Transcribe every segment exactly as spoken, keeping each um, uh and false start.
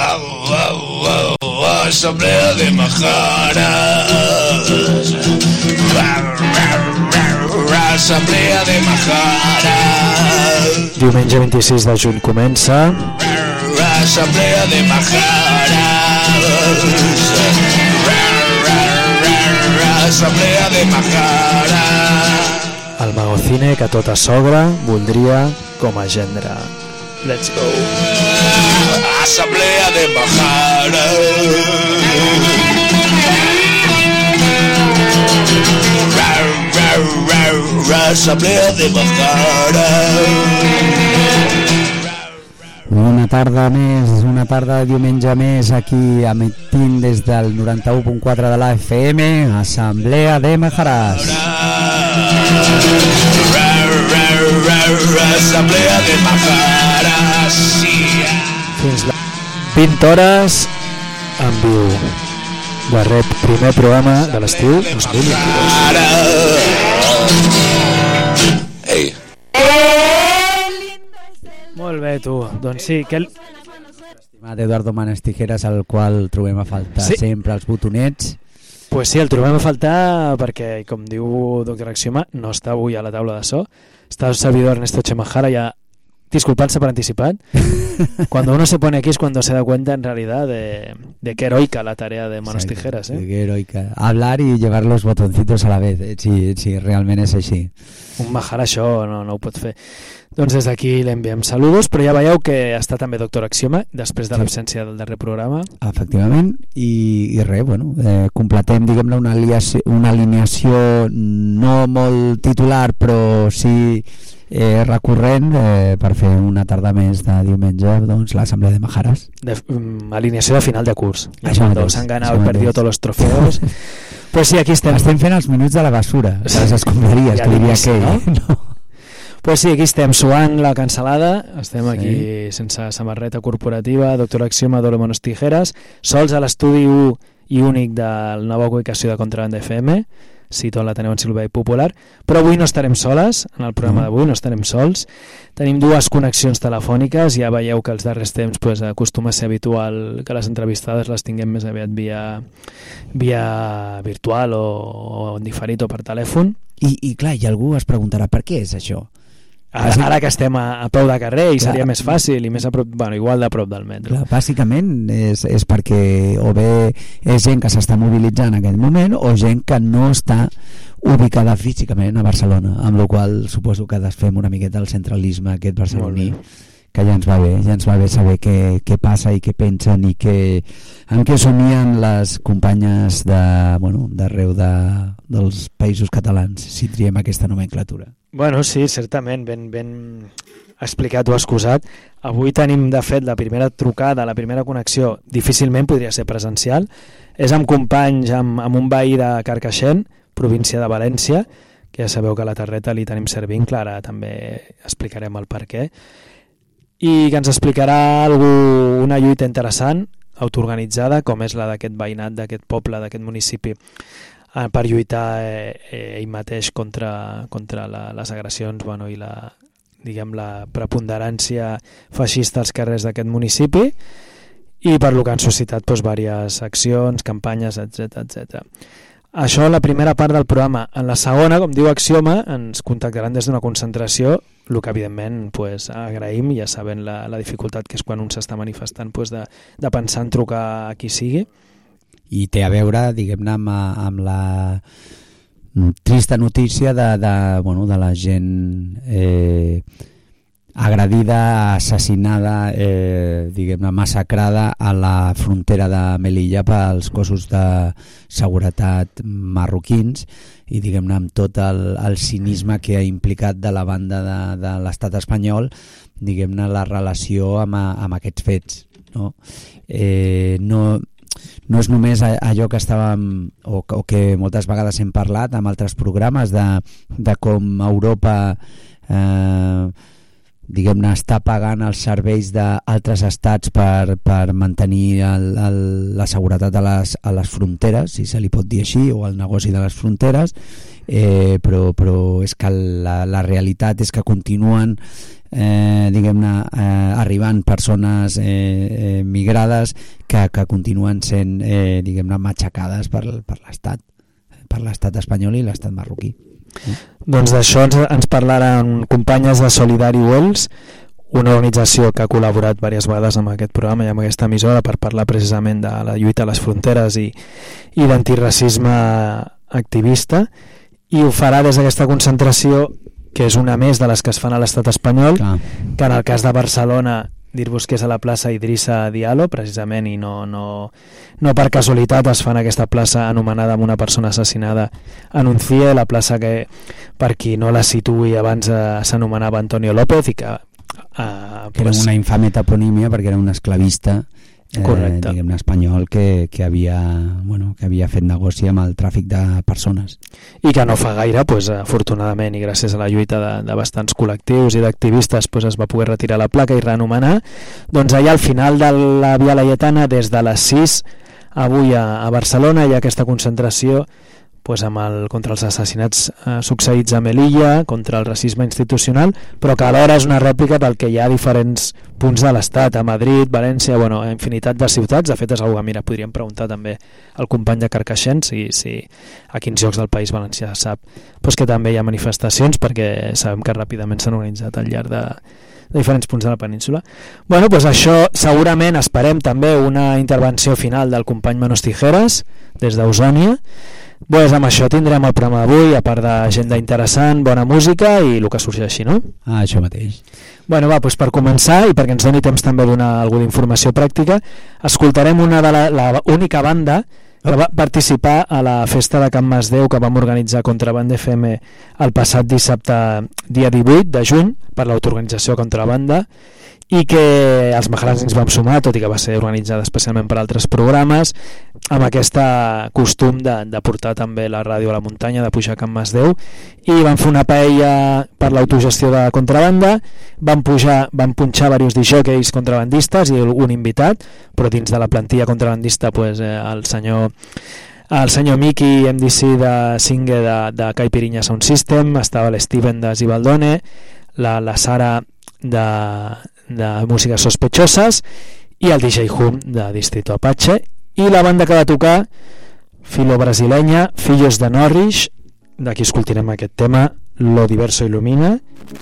Asamblea de Majaras. Assemblea de Majaras. Diumenge vint-i-sis de juny comença Assemblea de Majaras. Assemblea de Majaras. el Magocine que tota sogra voldria com a gendre. Let's go. Assemblea de Majaras. Assemblea de Majaras. Una tarda més, una tarda de diumenge més, aquí emitint des del noranta-u punt quatre de la F M, Assemblea de Majaras. Assemblea de Majaras. Fins les vint hores en viu. Darrer primer programa de l'estiu dos mil vint-i-dos. Ei. Molt bé, tu. Doncs sí, que... Estimat Eduardo Manes Tijeras, al qual trobem a faltar sí. sempre els botonets. Pues sí, el trobem a faltar perquè, com diu doctor Axioma, no està avui a la taula de so. Está el servidor Ernesto Chemajara ya disculparse por anticipar. Cuando uno se pone aquí es cuando se da cuenta en realidad de, de qué heroica la tarea de Manos Exacte, Tijeras. ¿eh? Qué heroica. Hablar y llevar los botoncitos a la vez. Eh? Sí, sí, realment és així. Un Mahara això no, no ho pot fer. Doncs des d'aquí l'enviem saludos, però ja veieu que està també doctor Axioma després de sí. l'absència del darrer programa. Efectivament, i, i res, bueno, eh, completem, diguem-ne, una, aliació, una alineació no molt titular, però sí eh, recurrent eh, per fer una tarda més de diumenge, doncs, l'Assemblea de Majaras. De, um, alineació de final de curs. Ja això mateix, s'han ganat i perdido tots els trofeus. Pues sí, aquí estem. Estem fent els minuts de la basura, de les escombraries, ja que diria aquell. No? no? Pues sí, aquí estem suant la cancel·lada, estem sí. aquí sense samarreta corporativa, doctor Axioma, Dolo Manos Tijeras, sols a l'estudi u i únic de la nova ubicació de Contrabanda F M, sito on la teniu en Silvei Popular, però avui no estarem soles, en el programa d'avui no estarem sols, tenim dues connexions telefòniques, ja veieu que els darrers temps pues, acostuma a ser habitual que les entrevistades les tinguem més aviat via, via virtual o, o en diferit o per telèfon. I, I clar, i algú es preguntarà per què és això? Ara, ara que estem a, a peu de carrer i clar, seria més fàcil i més a prop, bueno, igual de prop del metro. Clar, bàsicament és, és perquè o bé és gent que s'està mobilitzant en aquell moment o gent que no està ubicada físicament a Barcelona, amb la qual suposo que desfem una miqueta el centralisme aquest barceloní, que ja ens va bé, ja ens va bé saber què, què passa i què pensen i què, en què somien les companyes de, bueno, d'arreu de, dels països catalans, si triem aquesta nomenclatura. Bueno, sí, certament, ben, ben explicat o excusat. Avui tenim, de fet, la primera trucada, la primera connexió, difícilment podria ser presencial. És amb companys, amb, amb un veí de Carcaixent, província de València, que ja sabeu que a la Terreta li tenim servint, Clara, també explicarem el per què, i que ens explicarà algú, una lluita interessant, autoorganitzada, com és la d'aquest veïnat, d'aquest poble, d'aquest municipi, per lluitar eh, eh, ell mateix contra, contra la, les agressions bueno, i la, diguem, la preponderància feixista als carrers d'aquest municipi i per lo que han suscitat doncs, diverses accions, campanyes, etcètera etcètera. Això la primera part del programa. En la segona, com diu Axioma, ens contactaran des d'una concentració, el que evidentment pues, agraïm, ja sabent la, la dificultat que és quan un s'està manifestant pues, de, de pensar en trucar a qui sigui. I té a veure, diguem-ne, amb, amb la trista notícia de, de, bueno, de la gent eh, agredida, assassinada, eh, diguem-ne, massacrada a la frontera de Melilla pels cossos de seguretat marroquins i, diguem-ne, amb tot el, el cinisme que ha implicat de la banda de, de l'estat espanyol, diguem-ne, la relació amb, amb aquests fets. No? Eh, no... No és només allò que estàvem o, o que moltes vegades hem parlat amb altres programes de, de com Europa eh, diguem-ne, està pagant els serveis d'altres estats per, per mantenir el, el, la seguretat a les, a les fronteres, si se li pot dir així, o el negoci de les fronteres, eh, però, però és que la, la realitat és que continuen eh, diguem-ne, eh, arribant persones eh, eh, migrades que, que continuen sent eh, diguem-ne, matxacades per, per l'estat per l'estat espanyol i l'estat marroquí. Doncs d'això ens, ens parlaran companyes de Solidari Wells, una organització que ha col·laborat diverses vegades amb aquest programa i amb aquesta emissora per parlar precisament de la lluita a les fronteres i, i d'antiracisme activista, i ho farà des d'aquesta concentració que és una més de les que es fan a l'estat espanyol. Clar. Que en el cas de Barcelona dir-vos que és a la plaça Idrissa Diallo precisament, i no, no, no per casualitat es fa en aquesta plaça anomenada amb una persona assassinada en un C I E, la plaça que per qui no la situï abans eh, s'anomenava Antonio López i que, eh, que pues, era una infame toponímia perquè era un esclavista eh, diguem-ne espanyol que, que, havia, bueno, que havia fet negoci amb el tràfic de persones i que no fa gaire, pues, afortunadament i gràcies a la lluita de, de bastants col·lectius i d'activistes pues, es va poder retirar la placa i reanomenar. Doncs allà al final de la Via Laietana, des de les sis avui a, a Barcelona, hi ha aquesta concentració pues, amb el, contra els assassinats eh, succeïts a Melilla, contra el racisme institucional, però que alhora és una rèplica del que hi ha a diferents punts de l'Estat, a Madrid, València, bueno, a infinitat de ciutats. De fet, és una cosa que, mira, podríem preguntar també al company de Carcaixent si, si a quins llocs del País Valencià sap pues, que també hi ha manifestacions, perquè sabem que ràpidament s'han organitzat al llarg de, de diferents punts de la península. Bueno, doncs això segurament esperem també una intervenció final del company Manos Tijeras des d'Ausònia. Pues amb això tindrem el programa d'avui, a part d'agenda interessant, bona música i el que sorgeixi, no? Ah, això mateix. Bueno, va, doncs per començar, i perquè ens doni temps també de donar alguna informació pràctica, escoltarem una de la, la única banda que va participar a la festa de Can Masdeu que vam organitzar Contrabanda F M el passat dissabte, dia divuit de juny, per l'autoorganització Contrabanda, i que els majarans ens vam sumar, tot i que va ser organitzada especialment per altres programes, amb aquest costum de, de portar també la ràdio a la muntanya, de pujar a Can Masdeu, i vam fer una paella per l'autogestió de Contrabanda, vam, pujar, vam punxar diversos disjòqueis contrabandistes i un invitat, però dins de la plantilla contrabandista pues, eh, el senyor el senyor Miki, M D C de Singue de, de Caipirinha Sound System, estava l'Steven de Zibaldone, la, la Sara de, de Músiques Sospechoses i el D J Hum de Distrito Apache, i la banda que va tocar, filo brasileña, Fillos de Norris, d'aquí escoltarem aquest tema, Lo Diverso Ilumina,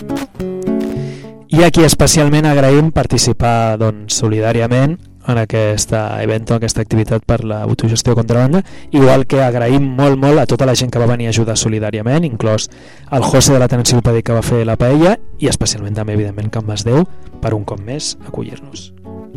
i aquí especialment agraïm participar doncs, solidàriament en aquest event, aquesta activitat per l'autogestió Contrabanda, igual que agraïm molt molt a tota la gent que va venir a ajudar solidàriament, inclòs el José de l'Ateneu Enciclopèdic que va fer la paella, i especialment també evidentment Can Masdeu per un cop més acollir-nos.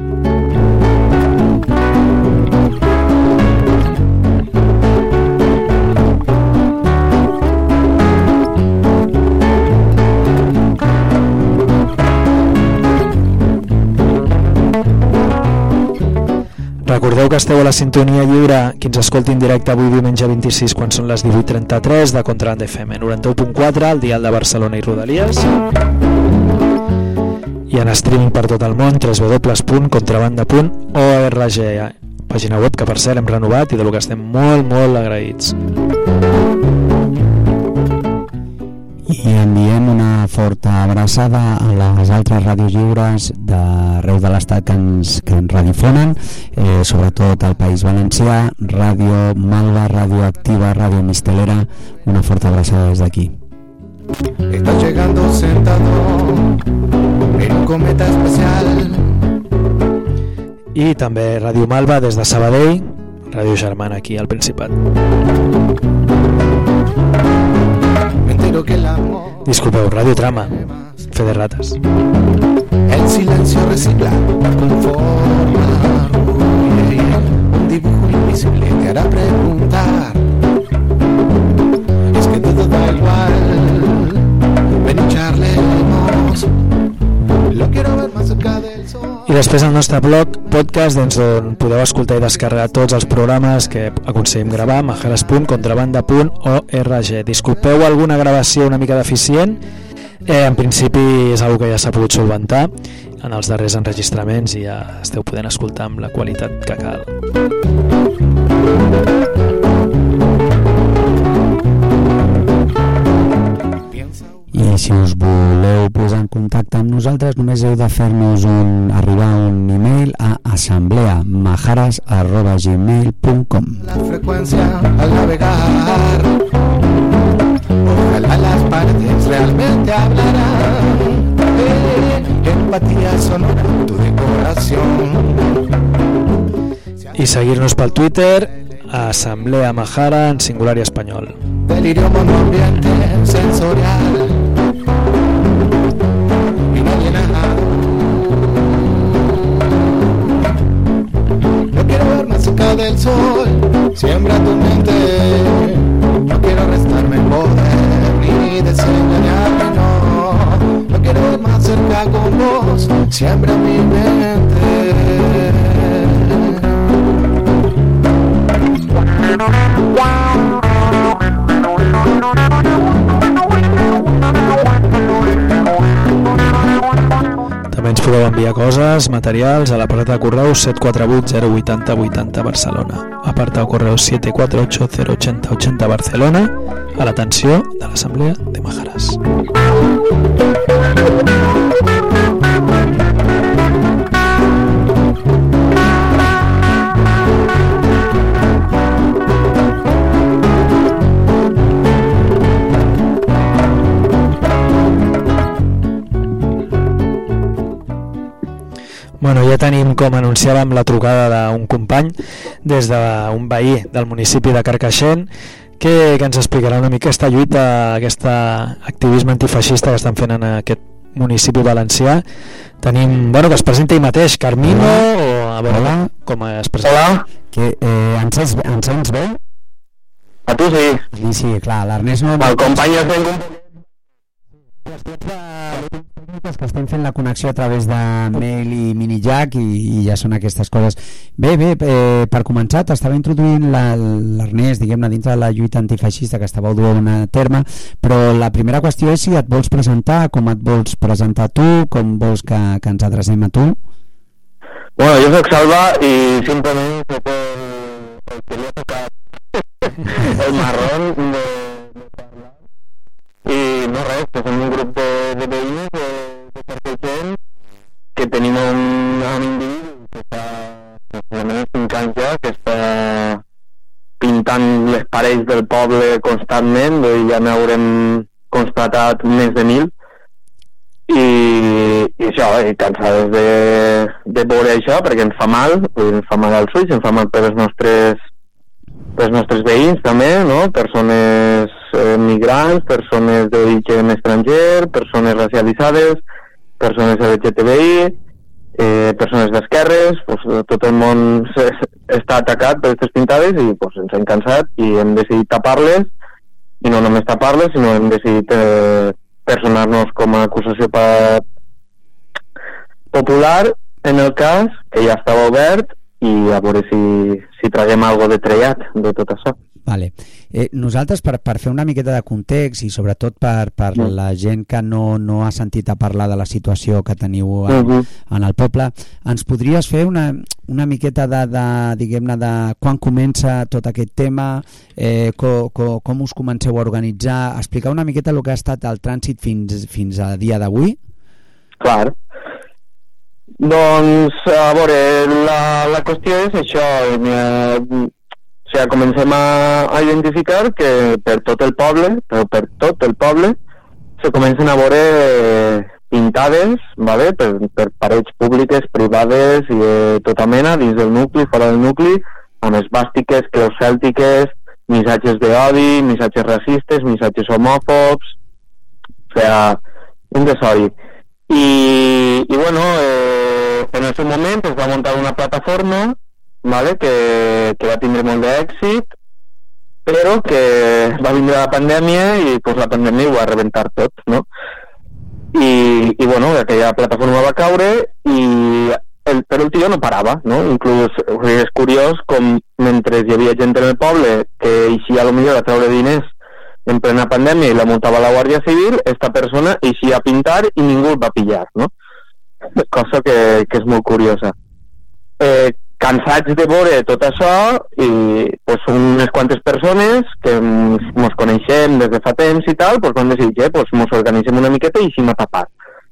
Recordeu que esteu a la sintonia lliure, qui ens escolti en directe avui diumenge vint-i-sis quan són les divuit trenta-tres de Contrabanda F M noranta-u punt quatre, al dial de Barcelona i Rodalies, i en streaming per tot el món, w w w punt contrabanda punt org, pàgina web que per cert hem renovat i de lo que estem molt molt agraïts. I enviem una forta abraçada a les altres ràdios lliures d'arreu de l'estat que ens, que ens radiofonen, eh, sobretot al País Valencià, Ràdio Malva, Ràdio Activa, Ràdio Mistelera, una forta abraçada des d'aquí. Estás llegando sentado en un cometa especial. I també Ràdio Malva des de Sabadell, ràdio germana aquí al Principat. Disculpeu, Ràdio Trama, fe de rates. El silencio recicla con forma rubia. Un dibujo invisible te hará preguntar. Es que todo da igual. Ven y charlemos. Lo quiero ver más cerca del sol. I després al nostre blog, podcast, doncs, on podeu escoltar i descarregar tots els programes que aconseguim gravar, majares punt contrabanda punt org. Disculpeu alguna gravació una mica deficient, Eh, en principi és una que ja s'ha pogut solventar en els darrers enregistraments i ja esteu podent escoltar amb la qualitat que cal. I si us voleu posar en contacte amb nosaltres, només heu de fer-nos un, arribar un email a assemblea majaras arroba gmail punt com. La frecuencia al navegar, ojalá las partes realmente hablarán. Eh, empatía sonora, tu decoración. I seguir-nos pel Twitter a Assemblea Majara en singular i espanyol. Delirio monoambiente sensorial, inalienado. No quiero ver más cerca del sol, siembra tu mente. No quiero restarme el poder ni desengañarme, no. No quiero ver más cerca con vos, siembra mi mente. També ens podeu enviar coses, materials a l'apartat de correu set quatre vuit zero vuit zero vuit zero Barcelona, apartat de correu siete cuatro ocho cero ochenta ochenta Barcelona, a l'atenció de l'Assemblea de Majaras. Bueno, ja tenim, com anunciàvem, la trucada d'un company des d'un veí del municipi de Carcaixent que, que ens explicarà una mica aquesta lluita, aquest activisme antifeixista que estan fent en aquest municipi valencià. Tenim, bueno, que es presenta ell mateix, Carmino, o a veure Hola. Com es presenta. Hola. Que, eh, ens, sents, ens sents bé? A tu sí. Sí, sí, clar, l'Ernest no... El company es ven un... que estem fent la connexió a través de mail i minijack i, i ja són aquestes coses. Bé, bé, eh, per començar t'estava introduint l'Ernest, diguem-ne, dintre de la lluita antifeixista que estàveu duent a terme, però la primera qüestió és si et vols presentar, com et vols presentar tu, com vols que, que ens adrecem a tu. Bueno, jo soc Salva i simplement soc el, el que li ha tocat el marrón de, de parlar i no res, que som un grup de, de veïns de, de Carcaixent que tenim un, un individu que fa aproximadament cinc anys ja que està pintant les parets del poble constantment, ja n'haurem constatat més de mil i, i això, i cansades de, de veure això perquè ens fa mal, ens fa mal als ulls, ens fa mal per els nostres els nostres veïns també, no? Persones eh, migrants, persones d'origen estranger, persones racialitzades, persones L G T B I, eh, persones d'esquerres, pues, tot el món està atacat per aquestes pintades i pues, ens hem cansat i hem decidit tapar-les, i no només tapar-les, sinó hem decidit eh, personar-nos com a acusació pa... popular en el cas, que ja estava obert, i a veure si, si traguem algo de trellat de tot això. Vale. Eh, nosaltres, per, per fer una miqueta de context i sobretot per, per mm. la gent que no, no ha sentit a parlar de la situació que teniu en, mm-hmm. en el poble, ens podries fer una, una miqueta de, de diguem-ne, de quan comença tot aquest tema, eh, co, co, com us comenceu a organitzar, explicar una miqueta el que ha estat el trànsit fins, fins a dia d'avui? Clar. Doncs, a veure, la, la qüestió és això, eh, o sigui, comencem a, a identificar que per tot el poble, però per tot el poble, se comencen a veure pintades, vale? per, per parets públiques, privades i de tota mena, dins del nucli, fora del nucli, amb esvàstiques, creus cèltiques, missatges d'odi, missatges racistes, missatges homòfobs, o sigui, un desori. I, i bueno, eh, en el seu moment es va muntar una plataforma, vale, que, que va tindre molt d'èxit, però que va vindre la pandèmia i pues, la pandèmia ho va rebentar tot, no? I, i bueno, aquella plataforma va caure i el, però el tio no parava, no? Inclús és curiós com mentre hi havia gent en el poble que eixia a lo millor a treure diners en plena pandèmia i la multava la Guàrdia Civil, esta persona eixia a pintar i ningú el va pillar, no? Cosa que, que és molt curiosa. Eh, cansats de veure tot això, i pues, són unes quantes persones que ens coneixem des de fa temps i tal, pues, vam decidir que pues, ens organitzem una miqueta i eixim a tapar.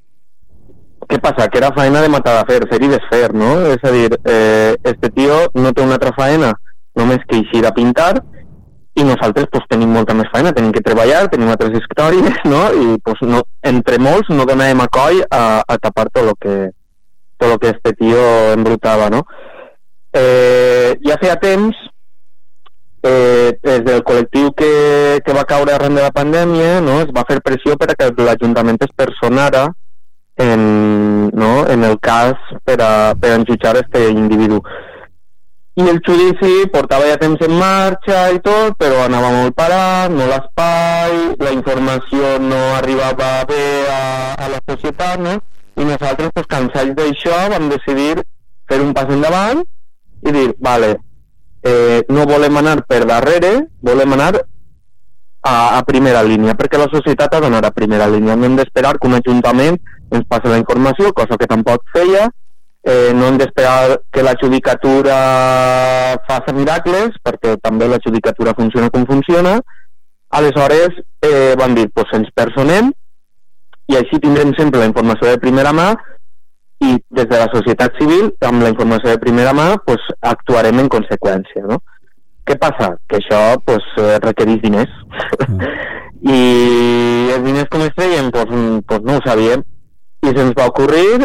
Què passa? Que era faena de matar de fer, fer i desfer, no? És a dir, eh, este tio no té una altra faena només que eixir a pintar, i nosaltres pues, tenim molta més feina, tenim que treballar, tenim altres històries, no? I pues, no, entre molts no donàvem a coll a, a tapar tot el que, tot lo que este tio embrutava, no? Eh, ja feia temps, eh, des del col·lectiu que, que va caure arran de la pandèmia, no? Es va fer pressió per a que l'Ajuntament es personara en, no? en el cas per a, per a enjutjar este individu. I el judici portava ja temps en marxa i tot, però anava molt parat, molt espai, la informació no arribava bé a, a la societat, no? I nosaltres, pues, cansats d'això, vam decidir fer un pas endavant i dir, vale, eh, no volem anar per darrere, volem anar a, a primera línia, perquè la societat ha d'anar a primera línia. No hem d'esperar que un ajuntament ens passi la informació, cosa que tampoc feia. Eh, no hem d'esperar que la judicatura faci miracles, perquè també la judicatura funciona com funciona. Aleshores eh, van dir, pues ens personem i així tindrem sempre la informació de primera mà, i des de la societat civil, amb la informació de primera mà, pues, actuarem en conseqüència, no? Què passa? Que això pues, requereix diners. Mm. I els diners com es treien? Pues, pues no ho sabíem. I se'ns va ocorrir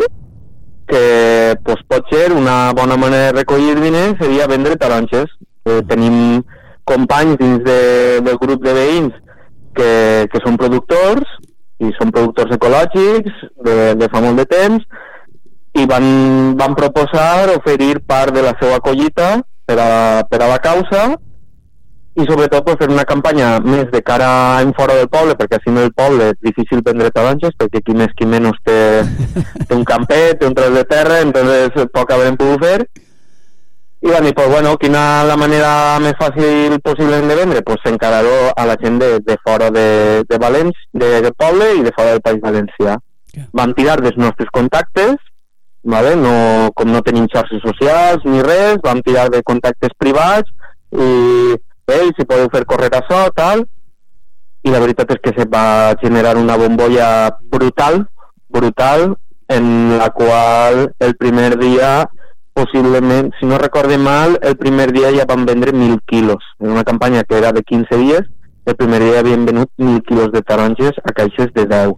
que pues, pot ser una bona manera de recollir diners seria vendre taronges. Eh, tenim companys dins de, del grup de veïns que, que són productors, i són productors ecològics de, de fa molt de temps, i van, van proposar oferir part de la seva collita per a, per a la causa, i sobretot pues, fer una campanya més de cara en fora del poble, perquè així en el poble és difícil vendre taronges, perquè qui més qui menys té, té un campet, té un tros de terra, entonces poc haurem pogut fer. I van dir, pues, bueno, quina la manera més fàcil possible de vendre? Pues encarar-ho a la gent de, de fora de, de València, de, del poble i de fora del País Valencià. Yeah. Vam tirar dels nostres contactes, vale? No, com no tenim xarxes socials ni res, vam tirar de contactes privats i ei, si podeu fer córrer això, tal, i la veritat és que se va generar una bombolla brutal, brutal, en la qual el primer dia, possiblement, si no recorde mal, el primer dia ja van vendre mil quilos. En una campanya que era de quinze dies, el primer dia havien venut mil quilos de taronges a caixes de deu.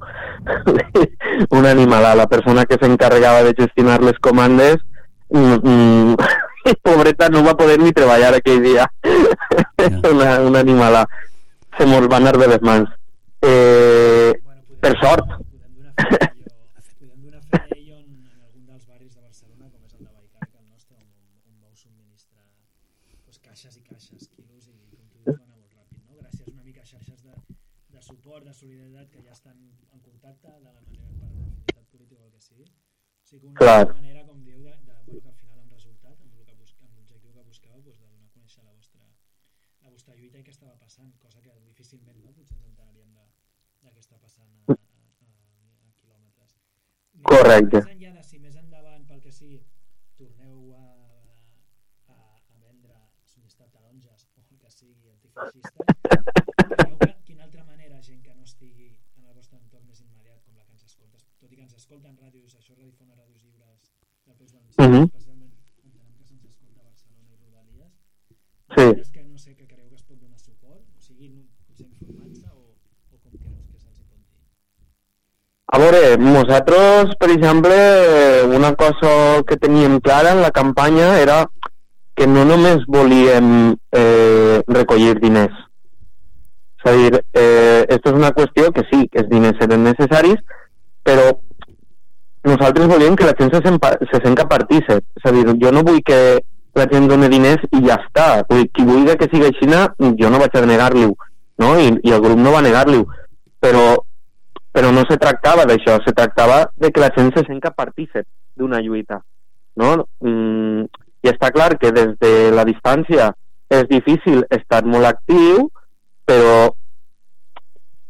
Una animalada. La persona que s'encarregava de gestionar les comandes, mm, mm, pobreta, no va poder ni treballar aquell dia. No. una, una animalada. Se mos va anar de les mans. Eh, bueno, podem, per sort. Podem donar fe d'ello en, en algun dels barris de Barcelona, com és el de Vallcarca, el nostre, on, on vau subministrar pues, caixes i caixes, quilos, i com tu dius, va anar molt ràpid, no? Gràcies una mica a xarxes de, de suport, de solidaritat, que ja estan en contacte de la manera per l'afinitat política o el que sigui. O sigui, una Clar. manera, com diu, de, de, bueno, que al final amb resultat, amb l'objectiu que buscàveu, pues, de donar a conèixer la vostra, la vostra lluita i què estava passant, cosa que difícilment, no? Potser ens enteraríem de, de què està passant a, a, a, a quilòmetres. Correcte. Més enllà de si més endavant, pel que sigui, torneu a, a, a vendre, subministrar taronges o el que sigui antifeixista, creieu que quina altra manera gent que no estigui en el vostre entorn més immediat, com la que ens escoltes, tot i que ens escolten ràdios, això es redifon a ràdios lliures del País Valencià, uh -huh. especialment entenem que se'ns escolta a Barcelona i Rodalies, sí. És que no sé què creu que es pot donar suport, o sigui, potser informant-se o, o com creus que se'ls pot dir? A veure, nosaltres, per exemple, una cosa que teníem clara en la campanya era que no només volíem eh, recollir diners. És a dir, eh, esto és una qüestió que sí, que els diners eren necessaris, però nosaltres volíem que la gent se, se sent partícip. És a dir, jo no vull que la gent doni diners i ja està. Vull dir, qui vulgui que sigui així, jo no vaig a negar-li-ho, no? I, i el grup no va negar-li-ho. Però, però no se tractava d'això, se tractava de que la gent se sent partícip d'una lluita, no? Mm, I està clar que des de la distància és difícil estar molt actiu, però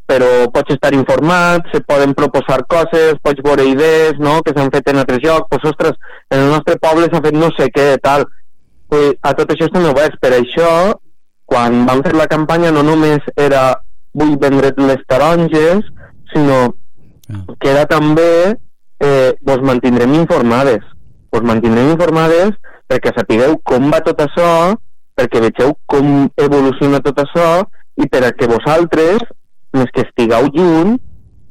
però pots estar informat, se poden proposar coses, pots veure idees, no?, que s'han fet en altres llocs, pues, ostres, en el nostre poble s'ha fet no sé què, tal. Pues, a tot això estem oberts. Per això, quan vam fer la campanya, no només era vull vendre les taronges, sinó que era també eh, vos mantindrem informades. Vos mantindrem informades perquè sapigueu com va tot això, perquè vegeu com evoluciona tot això i perquè vosaltres, més que estigueu junt,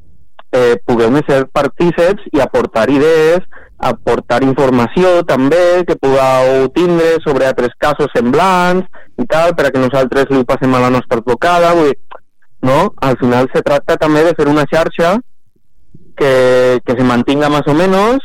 eh, pugueu ser partíceps i aportar idees, aportar informació també que pugueu tindre sobre altres casos semblants i tal, perquè nosaltres li passem a la nostra advocada. Vull dir, no? Al final se tracta també de fer una xarxa que, que se mantinga més o menys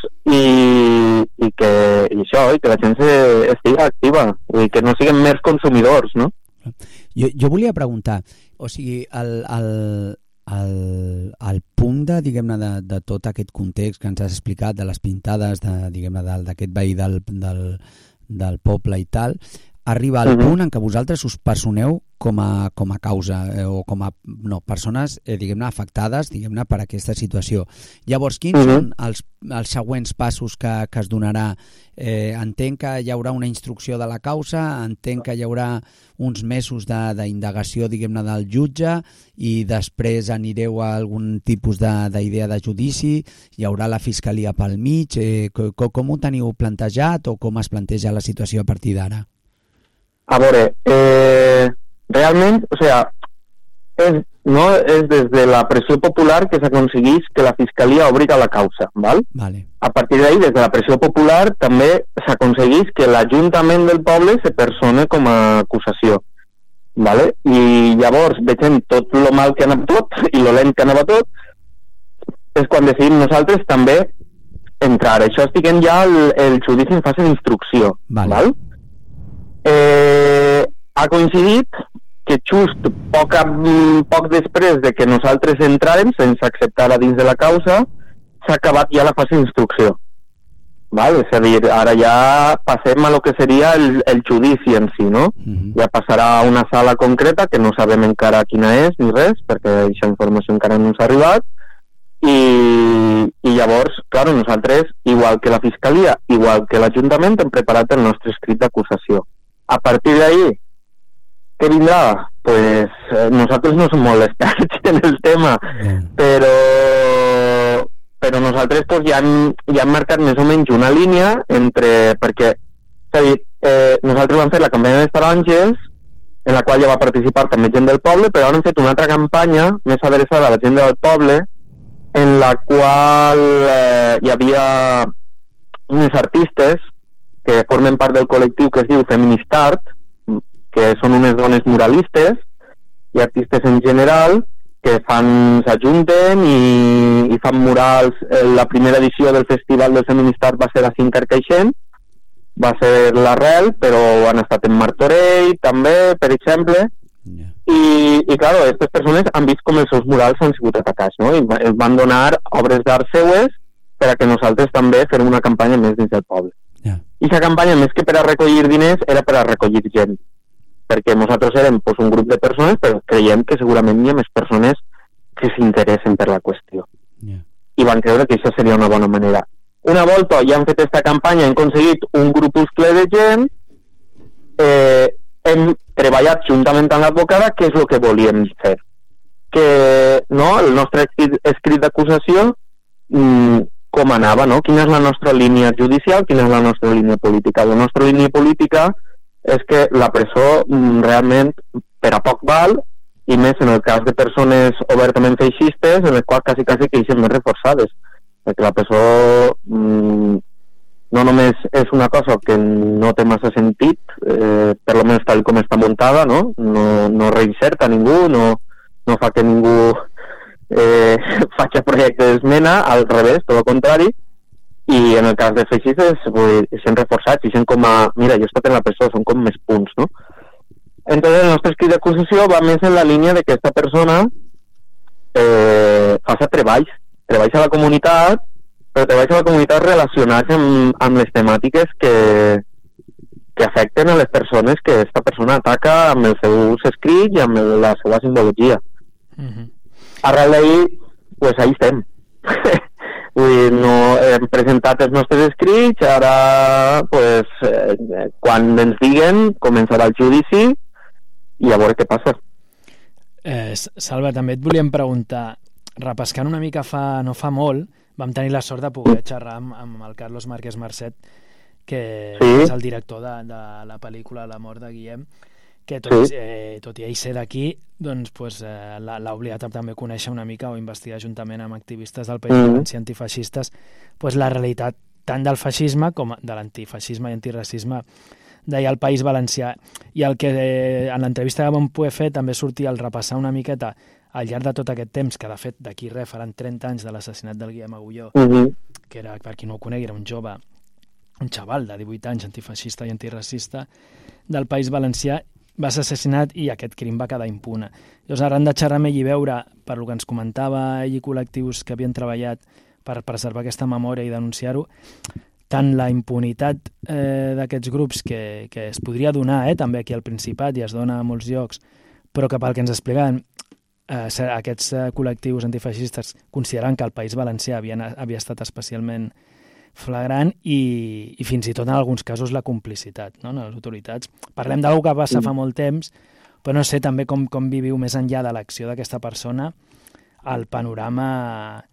i, i que i això, i que la gent se, estigui activa i que no siguin més consumidors, no? Jo, jo volia preguntar, o sigui, el, el, el, el punt de, diguem-ne, de, de tot aquest context que ens has explicat, de les pintades, de, diguem-ne, d'aquest veí del, del, del poble i tal, arriba al uh-huh. punt en què vosaltres us personeu com a, com a causa eh, o com a no, persones eh, diguem-ne afectades diguem-ne per aquesta situació. Llavors, quins uh-huh. són els, els següents passos que, que es donarà? Eh, entenc que hi haurà una instrucció de la causa, entenc que hi haurà uns mesos d'indagació diguem-ne del jutge i després anireu a algun tipus d'idea de, de judici, hi haurà la fiscalia pel mig, eh, com, com ho teniu plantejat o com es planteja la situació a partir d'ara? A veure, eh, realment, o sea, és, no, és des de la pressió popular que s'aconsegueix que la Fiscalia obriga la causa, val? Vale. A partir d'ahí, des de la pressió popular, també s'aconsegueix que l'Ajuntament del poble se persone com a acusació, vale? I llavors, veiem tot lo mal que anava tot i lo lent que anava tot, és quan decidim nosaltres també entrar. Això estiguem ja el, el judici en fase d'instrucció, vale. val? Eh, ha coincidit que just poc, poc després de que nosaltres entràrem sense acceptar a dins de la causa s'ha acabat ja la fase d'instrucció, val? És a dir, ara ja passem a lo que seria el, el judici en si, no? Uh-huh. Ja passarà a una sala concreta que no sabem encara quina és ni res perquè aquesta informació encara no ens ha arribat i, i llavors, clar, nosaltres igual que la Fiscalia, igual que l'Ajuntament hem preparat el nostre escrit d'acusació. A partir d'ahí, què vindrà? Pues eh, nosaltres no som molt experts en el tema, yeah. però, però nosaltres pues, ja, hem, ja hem marcat més o menys una línia entre... perquè, és a dir, eh, nosaltres vam fer la campanya de taronges, en la qual ja va participar també gent del poble, però ara hem fet una altra campanya més adreçada a la gent del poble, en la qual eh, hi havia uns artistes que formen part del col·lectiu que es diu Feminist Art, que són unes dones muralistes i artistes en general que fan, s'ajunten i, i fan murals. La primera edició del Festival del Feminist Art va ser a Cinc Carcaixent, va ser l'Arrel, però han estat en Martorell també, per exemple, yeah. i, i clar, aquestes persones han vist com els seus murals han sigut atacats, no? I els van donar obres d'art seues per a que nosaltres també fem una campanya més dins del poble. Yeah. I aquesta campanya, més que per a recollir diners, era per a recollir gent, perquè nosaltres érem pues, un grup de persones, però creiem que segurament hi ha més persones que s'interessen per la qüestió. Yeah. I van creure que això seria una bona manera. Una volta ja han fet aquesta campanya, hem aconseguit un grupuscle de gent, eh, hem treballat juntament amb l'advocada, què és el que volíem fer. Que no, el nostre escrit, escrit d'acusació, mmm, com anava, no? Quina és la nostra línia judicial, quina és la nostra línia política. La nostra línia política és que la presó mm, realment per a poc val, i més en el cas de persones obertament feixistes, en les quals quasi, quasi que eixen més reforçades. Perquè la presó mm, no només és una cosa que no té massa sentit, eh, per almenys tal com està muntada, no? No, no reinserta ningú, no, no fa que ningú eh, faci projecte d'esmena, al revés, tot el contrari, i en el cas de feixistes són reforçats i són com a, mira, jo he estat en la presó, són com més punts, no? Entonces el nostre escrit d'acusació va més en la línia de que aquesta persona eh, faci treballs, treballs a la comunitat, però treballs a la comunitat relacionats amb, amb les temàtiques que, que afecten a les persones que aquesta persona ataca amb els seus escrits i amb la seva simbologia. Mm-hmm. arrel d'ahir, pues ahí estem. Vull dir, no, hem presentat els nostres escrits, ara, pues, eh, quan ens diguen, començarà el judici i a veure què passa. Eh, Salva, també et volíem preguntar, repescant una mica fa, no fa molt, vam tenir la sort de poder xerrar amb, amb el Carlos Márquez Marcet, que sí. és el director de, de la pel·lícula La mort de Guillem, que tot, sí. eh, tot i ell ser d'aquí, doncs, pues, eh, l'ha obligat també conèixer una mica o investigar juntament amb activistes del País Valencià mm. antifeixistes pues, la realitat tant del feixisme com de l'antifeixisme i antiracisme deia el País Valencià. I el que eh, en l'entrevista que vam poder fer també sortia el repassar una miqueta al llarg de tot aquest temps, que de fet d'aquí res faran trenta anys de l'assassinat del Guillem Agulló, mm -hmm. que era, per qui no ho conegui, era un jove, un xaval de divuit anys, antifeixista i antiracista del País Valencià, va ser assassinat i aquest crim va quedar impune. Llavors, arran de xerrar amb ell i veure, per lo que ens comentava ell i col·lectius que havien treballat per preservar aquesta memòria i denunciar-ho, tant la impunitat eh, d'aquests grups que, que es podria donar, eh, també aquí al Principat i es dona a molts llocs, però que pel que ens explicaven eh, aquests eh, col·lectius antifeixistes consideraven que el País Valencià havia, havia estat especialment flagrant i, i fins i tot en alguns casos la complicitat, no?, en les autoritats. Parlem d'alguna que passa fa molt temps, però no sé també com, com viviu més enllà de l'acció d'aquesta persona el panorama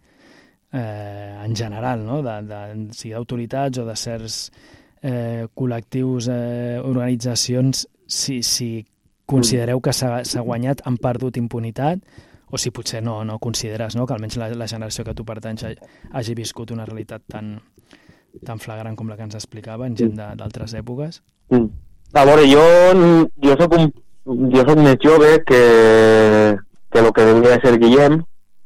eh, en general, no?, de, de, sigui d'autoritats o de certs eh, col·lectius, eh, organitzacions, si, si considereu que s'ha guanyat, han perdut impunitat, o si potser no, no consideres, no?, que almenys la, la generació que tu pertanys hagi viscut una realitat tan, tan flagrant com la que ens explicava en gent d'altres èpoques. Mm. A veure, jo, jo, soc un, jo soc més jove que, que el que devia ser Guillem,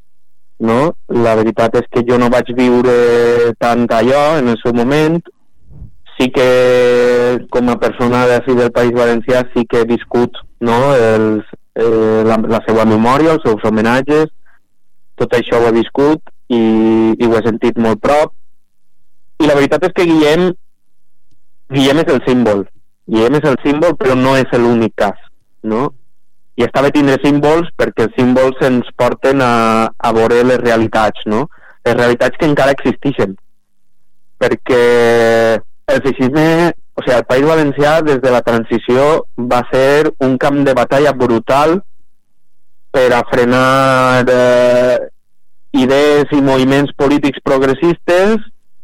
no? La veritat és que jo no vaig viure tant allò en el seu moment. Sí que com a persona d'ací del País Valencià sí que he viscut, no?, els Eh, la, la seva memòria, els seus homenatges, tot això ho he viscut i, i ho he sentit molt prop. I la veritat és que Guillem Guillem és el símbol Guillem és el símbol, però no és l'únic cas, no? I està bé tindre símbols perquè els símbols ens porten a, a veure les realitats, no? Les realitats que encara existeixen, perquè el feixisme, o sigui, el País Valencià des de la transició va ser un camp de batalla brutal per a frenar eh, idees i moviments polítics progressistes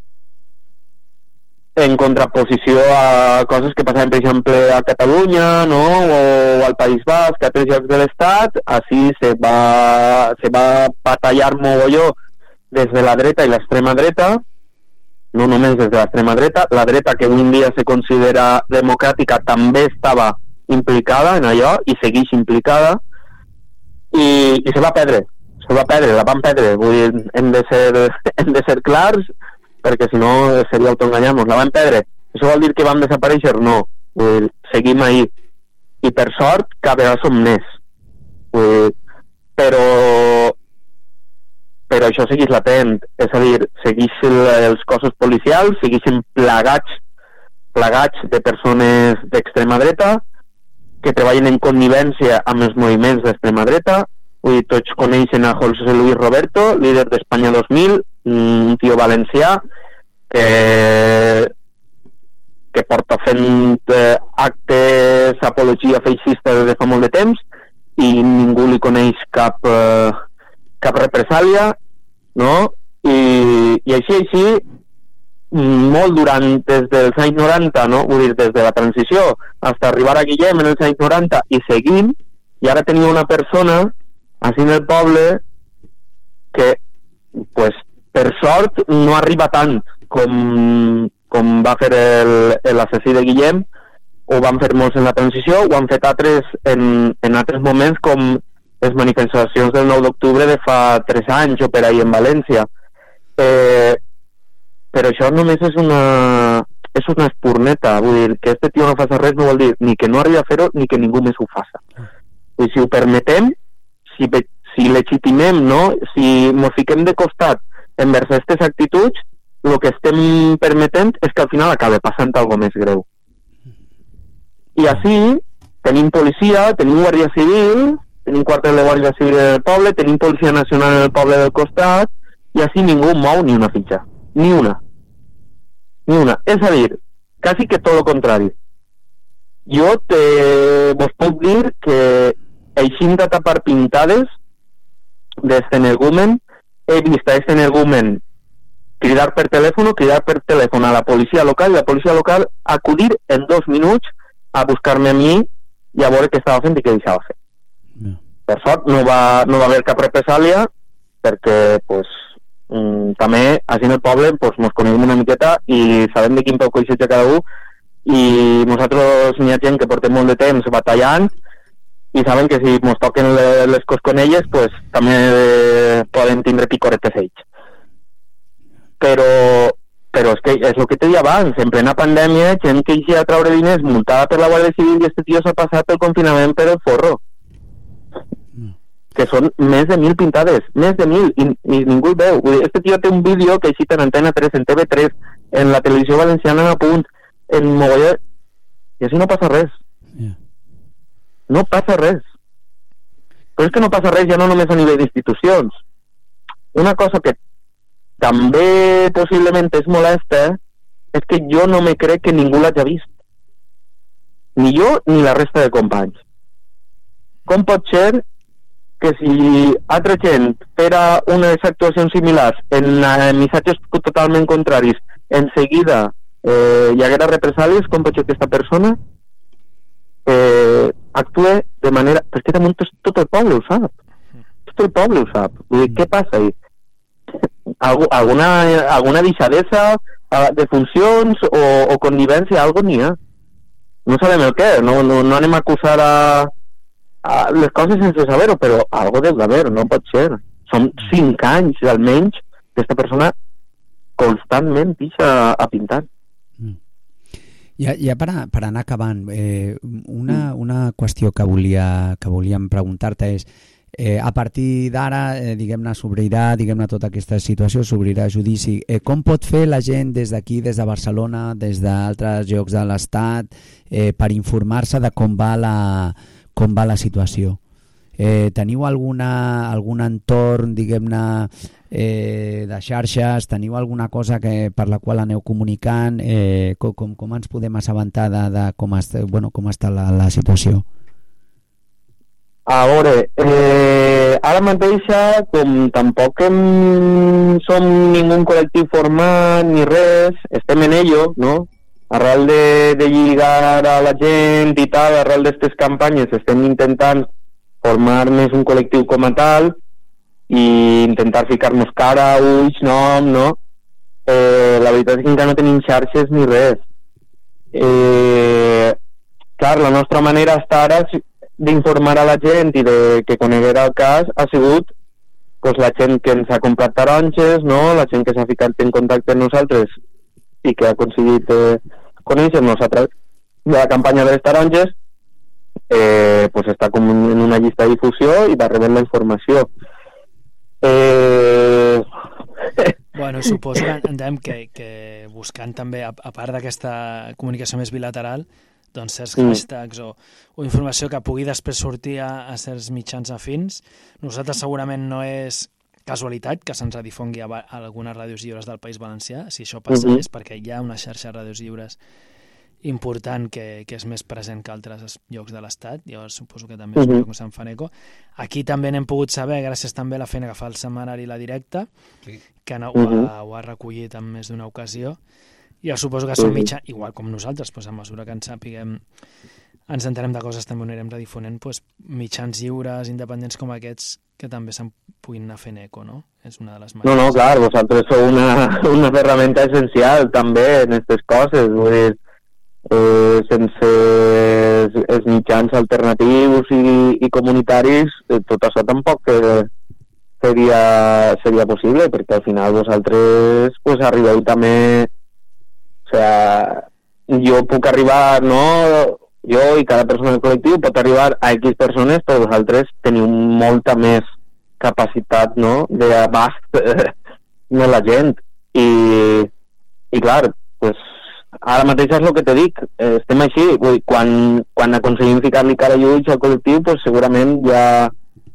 en contraposició a coses que passaven, per exemple, a Catalunya, no?, o al País Basc, a altres llocs de l'Estat. Així se va, se va batallar mogolló des de la dreta i l'extrema dreta, no només des de l'extrema dreta, la dreta que avui en dia se considera democràtica també estava implicada en allò i segueix implicada i, i se va perdre, se va perdre, la van perdre, vull dir, hem de ser, hem de ser clars perquè si no seria autoenganyar-nos, la van perdre. Això vol dir que vam desaparèixer? No, vull dir, seguim ahí i per sort cada vegada som més, vull dir, però però això segueix latent, és a dir, segueixen els cossos policials, segueixen plagats, plagats de persones d'extrema dreta que treballen en connivència amb els moviments d'extrema dreta. Vull dir, tots coneixen a José Luis Roberto, líder d'Espanya dos mil, un tio valencià que, que porta fent eh, actes apologia feixista des de fa molt de temps i ningú li coneix cap... Eh, cap represàlia, no? I, i així, així, molt durant, des dels anys noranta, no? Vull dir, des de la transició, fins a arribar a Guillem en els anys noranta, i seguim, i ara tenim una persona, així en el poble, que, pues, per sort, no arriba tant com, com va fer l'assassí de Guillem, ho van fer molts en la transició, ho han fet altres en, en altres moments, com les manifestacions del nou d'octubre de fa tres anys o per ahir en València. Eh, però això només és una és una espurneta, vull dir, que este tio no faci res no vol dir ni que no arribi a fer-ho ni que ningú més ho faci. I si ho permetem, si, si legitimem, no? Si ens fiquem de costat envers aquestes actituds, el que estem permetent és que al final acabi passant alguna més greu. I així tenim policia, tenim guàrdia civil, tenim quartel de Guàrdia Civil en el poble, tenim Policia Nacional en el poble del costat, i així ningú mou ni una fitxa. Ni una. Ni una. És a dir, quasi que tot el contrari. Jo te, vos puc dir que eixint de tapar pintades d'este energumen, he vist a este energumen cridar per telèfon, cridar per telèfon a la policia local, i la policia local acudir en dos minuts a buscar-me a mi i a veure què estava fent i què deixava fer. No. Per sort no va, no va haver cap represàlia, perquè pues, mm, també així en el poble pues, mos coneguem una miqueta i sabem de quin peu coixeja cada un, i nosaltres n'hi ha gent que portem molt de temps batallant i saben que si mos toquen les cosconelles pues, també eh, poden tindre picoretes ells. Però, però és que és el que te deia abans, en plena pandèmia, gent que eixia a treure diners multada per la Guàrdia Civil i este tio s'ha passat el confinament per el forro. Mm. Que són més de mil pintades, més de mil, i, i ningú el veu. Este tio té un vídeo que ha eixit en Antena tres, en T V tres, en la televisió valenciana en Apunt, en mogolló, i així no passa res. Yeah. No passa res. Però és que no passa res ja no només a nivell d'institucions. Una cosa que també possiblement és molesta és que jo no me crec que ningú l'hagi vist. Ni jo ni la resta de companys. Com pot ser que si altra gent fera unes actuacions similars en missatges totalment contraris, en seguida eh, hi haguera represàlies, com pot ser que aquesta persona eh, actue de manera... Però és que damunt tot el poble ho sap. Tot el poble ho sap. Vull dir, què passa ahí? Alguna, alguna deixadesa de funcions o, o connivència, algo n'hi ha. No sabem el què, no, no, no anem a acusar a, a les coses sense saber-ho, però algo deu d'haver, no pot ser. Són cinc anys, almenys, aquesta persona constantment deixa a pintar. Ja, ja per, a, per anar acabant, eh, una, una qüestió que, volia, que volíem preguntar-te és Eh, a partir d'ara, eh, diguem-ne, s'obrirà, diguem-ne, tota aquesta situació, s'obrirà judici. Eh, com pot fer la gent des d'aquí, des de Barcelona, des d'altres llocs de l'Estat, eh, per informar-se de com va la, com va la situació? Eh, teniu alguna, algun entorn, diguem-ne, eh, de xarxes? Teniu alguna cosa que, per la qual aneu comunicant? Eh, com, com, com ens podem assabentar de, de com, est, bueno, com està la, la situació? A veure, eh, ara mateixa, com tampoc hem, som ningú col·lectiu format ni res, estem en ello, no? Arrel de, de lligar a la gent i tal, arrel d'aquestes campanyes estem intentant formar més un col·lectiu com a tal i intentar ficar-nos cara, ulls, nom, no? Eh, la veritat és que encara no tenim xarxes ni res. Eh, clar, la nostra manera està ara d'informar a la gent i de que coneguera el cas ha sigut pues, la gent que ens ha comprat taronges, no? La gent que s'ha ficat en contacte amb nosaltres i que ha aconseguit eh, conèixer-nos a través de la campanya de les taronges, eh, pues està com en una llista de difusió i va rebent la informació. Eh... Bueno, suposo que entenem que, que buscant també, a, a part d'aquesta comunicació més bilateral, doncs certs mm. hashtags o, o informació que pugui després sortir a, a certs mitjans afins. Nosaltres segurament no és casualitat que se'ns difongui a, a algunes ràdios lliures del País Valencià. Si això passa mm-hmm. és perquè hi ha una xarxa de ràdios lliures important que, que és més present que altres llocs de l'Estat. Llavors suposo que també mm-hmm. és un fan eco. Aquí també n'hem pogut saber, gràcies també a la feina que fa el setmanari La Directa, sí. que no, mm-hmm. ho, ha, ho ha recollit en més d'una ocasió. Jo suposo que són mitjà, igual com nosaltres, doncs a mesura que ens sapiguem, ens entenem de coses, també ho anirem redifonent, doncs, mitjans lliures, independents com aquests, que també se'n puguin anar fent eco, no? És una de les maneres. No, no, clar, vosaltres sou una, una ferramenta essencial també en aquestes coses, vull dir, eh, sense els mitjans alternatius i, i comunitaris, eh, tot això tampoc eh, seria, seria possible, perquè al final vosaltres pues, arribeu també. O sea, jo puc arribar, no? Jo i cada persona del col·lectiu pot arribar a X persones, però vosaltres teniu molta més capacitat, no?, d'abast eh, de la gent. I, i clar, pues, ara mateix és el que te dic, eh, estem així. Vull, quan, quan aconseguim ficar-li cara i ulls al col·lectiu, pues, segurament ja,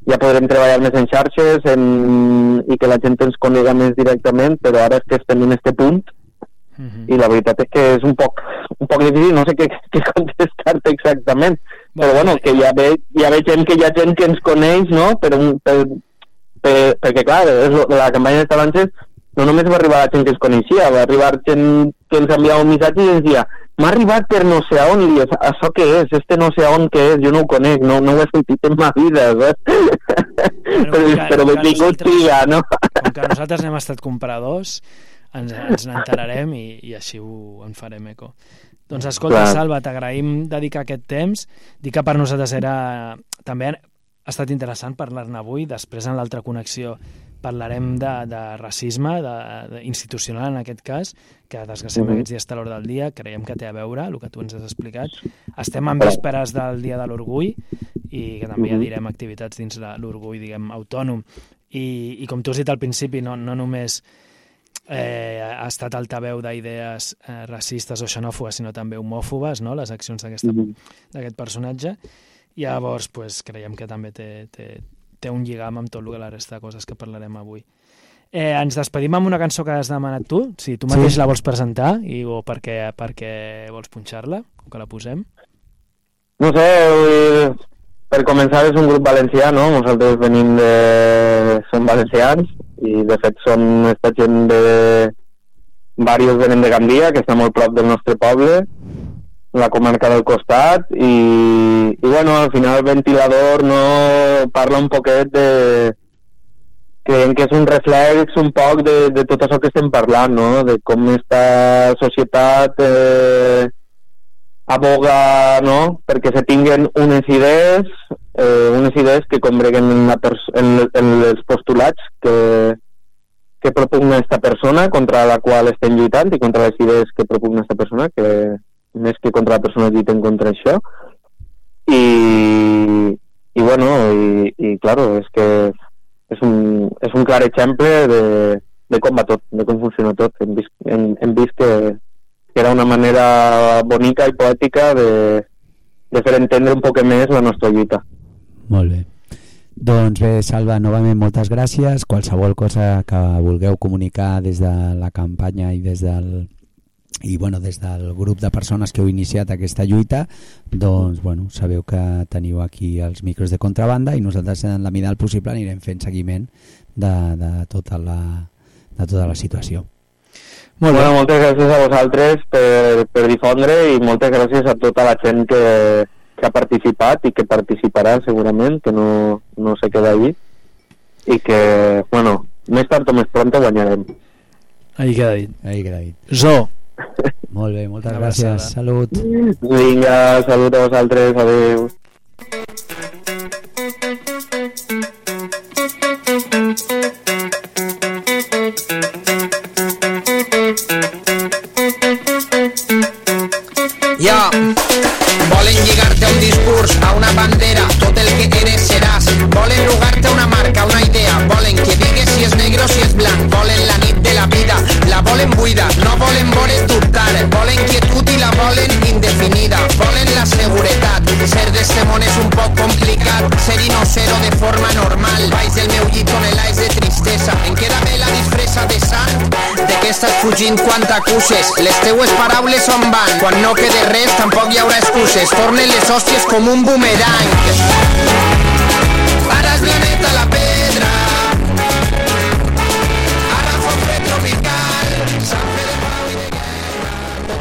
ja podrem treballar més en xarxes en, i que la gent ens conega més directament, però ara és que estem en este punt uh-huh. i la veritat és que és un poc, un poc difícil, no sé què, què contestar-te exactament, bueno, però bueno, que ja ve, ja ve gent que hi ha gent que ens coneix, no? Per un, per, per, perquè clar, és, la campanya de Talances no només va arribar la gent que ens coneixia, va arribar gent que ens enviava un missatge i ens deia m'ha arribat per no sé on, i això què és? Este no sé on què és? Jo no ho conec, no, no ho he sentit en ma vida, saps? Bueno, però que, però benvingut siga, no? Com que nosaltres n'hem estat compradors, ens, ens n'enterarem i, i així ho en farem eco. Doncs escolta, clar. Salva, t'agraïm dedicar aquest temps. Dic que per nosaltres era... També ha estat interessant parlar-ne avui, després en l'altra connexió parlarem de, de racisme de, de institucional en aquest cas, que desgraciadament aquests dies està a l'hora del dia, creiem que té a veure el que tu ens has explicat. Estem en vísperes del Dia de l'Orgull i que també ja direm activitats dins l'orgull, diguem, autònom. I, i com tu has dit al principi, no, no només eh, ha estat altaveu d'idees eh, racistes o xenòfobes, sinó també homòfobes, no?, les accions d'aquest personatge. I llavors pues, creiem que també té, té, té un lligam amb tot el que la resta de coses que parlarem avui. Eh, ens despedim amb una cançó que has demanat tu, si tu mateix sí. la vols presentar i, o perquè, perquè vols punxar-la, o que la posem. No sé, per començar és un grup valencià, no? Nosaltres venim de... som valencians i de fet som esta gent de... Varios venen de Gandia, que està molt prop del nostre poble, la comarca del costat, i, i bueno, al final el ventilador no parla un poquet de... Creiem que és un reflex un poc de, de tot això que estem parlant, no? De com esta societat eh, aboga, no?, perquè se tinguen unes idees, eh, unes idees que combreguen en, la en, en els postulats que, que propugna esta persona, contra la qual estem lluitant, i contra les idees que propugna esta persona, que més que contra la persona lluiten contra això. I, i bueno, i, i claro, és que és un, és un clar exemple de, de com va tot, de com funciona tot. Hem vist, hem, hem vist que, que era una manera bonica i poètica de, de fer entendre un poc més la nostra lluita. Molt bé. Doncs bé, Salva, novament moltes gràcies. Qualsevol cosa que vulgueu comunicar des de la campanya i des del i bueno, des del grup de persones que heu iniciat aquesta lluita, doncs bueno, sabeu que teniu aquí els micros de Contrabanda i nosaltres en la mida del possible anirem fent seguiment de, de, tota, la, de tota la situació. Molt bé. Bueno, moltes gràcies a vosaltres per, per difondre i moltes gràcies a tota la gent que, que ha participat i que participarà segurament, que no, no se queda allí i que, bueno, més tard o més pronto guanyarem. Ahí queda dit. Ahí queda dit. Zo. Molt bé, moltes gràcies. Salut. Vinga, salut a vosaltres. Adéu. Ja, volen lligar-te a un discurs, a una bandera, tot el que eres seràs. Volen lugar-te a una marca, una idea. Volen que digues si és negre o si és blanc. Volen la nit de la vida, la volen buida. No volen voler dubtar, volen quietud i la volen indefinida. Volen la seguretat, ser d'este món és un poc complicat. Ser-hi no ser-ho de forma normal. Baix del meu llit tonelades de tristesa. Em queda bé la disfressa de sang. De què estàs fugint quan t'acuses? Les teues paraules on van? Quan no quede res tampoc hi haurà excuses. Tornen les hòsties com un boomerang. Ara és la neta la pedra. Ara foc fred tropical. Sant Fe de pau i de guerra.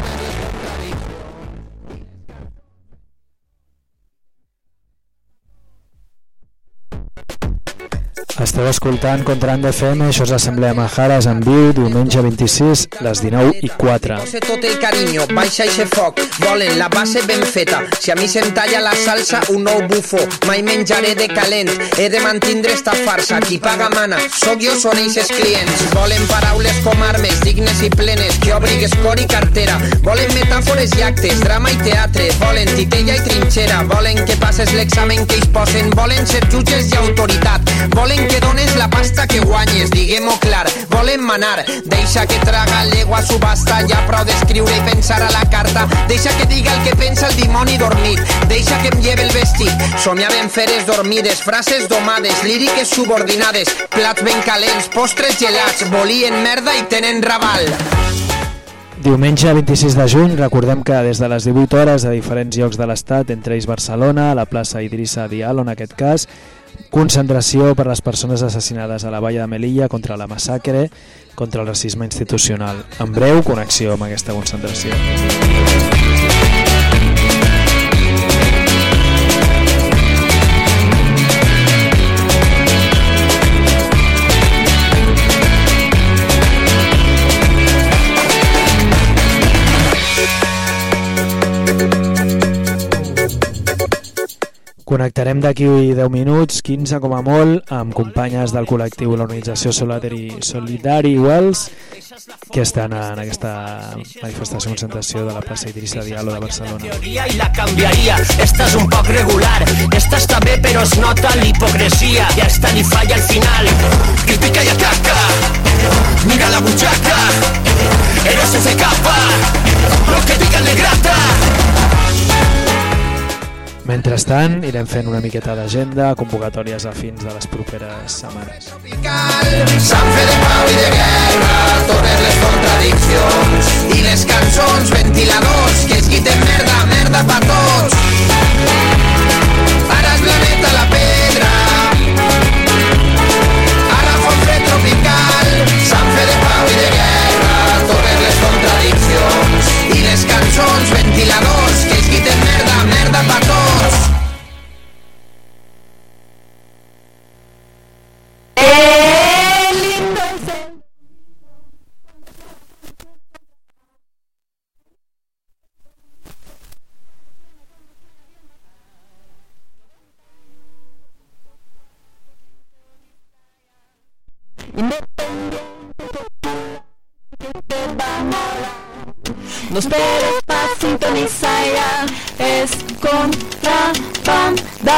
Esteu escoltant Contrabanda F M, això és l'Assemblea Majares en viu, diumenge vint-i-sis, les dinou i quatre. Posa tot el carinyo, baixa eixe foc, volen la base ben feta. Si a mi se'm talla la salsa, un nou bufo, mai menjaré de calent. He de mantindre esta farsa, qui paga mana, sóc jo, són eixes clients. Volen paraules com armes, dignes i plenes, que obrigues cor i cartera. Volen metàfores i actes, drama i teatre. Volen titella i trinxera, volen que passes l'examen que ells posen. Volen ser jutges i autoritat, volen que dones la pasta que guanyes, diguem-ho clar, volen manar. Deixa que traga l'ego a subhasta, ja prou d'escriure i pensar a la carta. Deixa que diga el que pensa el dimoni dormit, deixa que em lleve el vestit. Somiaven feres dormides, frases domades, líriques subordinades, plats ben calents, postres gelats, volien merda i tenen raval. Diumenge vint-i-sis de juny, recordem que des de les divuit hores a diferents llocs de l'Estat, entre ells Barcelona, a la plaça Idrissa Diallo en aquest cas, concentració per les persones assassinades a la Vall de Melilla contra la massacre, contra el racisme institucional. En breu, connexió amb aquesta concentració. Connectarem d'aquí deu minuts, quinze com a molt, amb companyes del col·lectiu i l'organització Solidari, Solidari Wells, que estan en aquesta manifestació i concentració de la plaça Idrissa Diallo de Barcelona. I la canviaria, esta és un poc regular, esta està bé però es nota l'hipocresia, i esta li falla al final. Critica i ataca, mira la butxaca, eres sense capa, lo que digan le grata. Mentrestant, irem fent una miqueta d'agenda, convocatòries a fins de les properes setmanes. Sant fe de pau i de guerra, totes les contradiccions i les cançons, ventiladors, que es quiten merda, merda pa tots. Ara és la neta la pedra, ara fa un fred tropical. Sant fe de pau i de guerra, totes les contradiccions i les cançons, ventiladors, que es quiten merda, merda pa tots. No esperes más, sintoniza ya, es Contrabanda.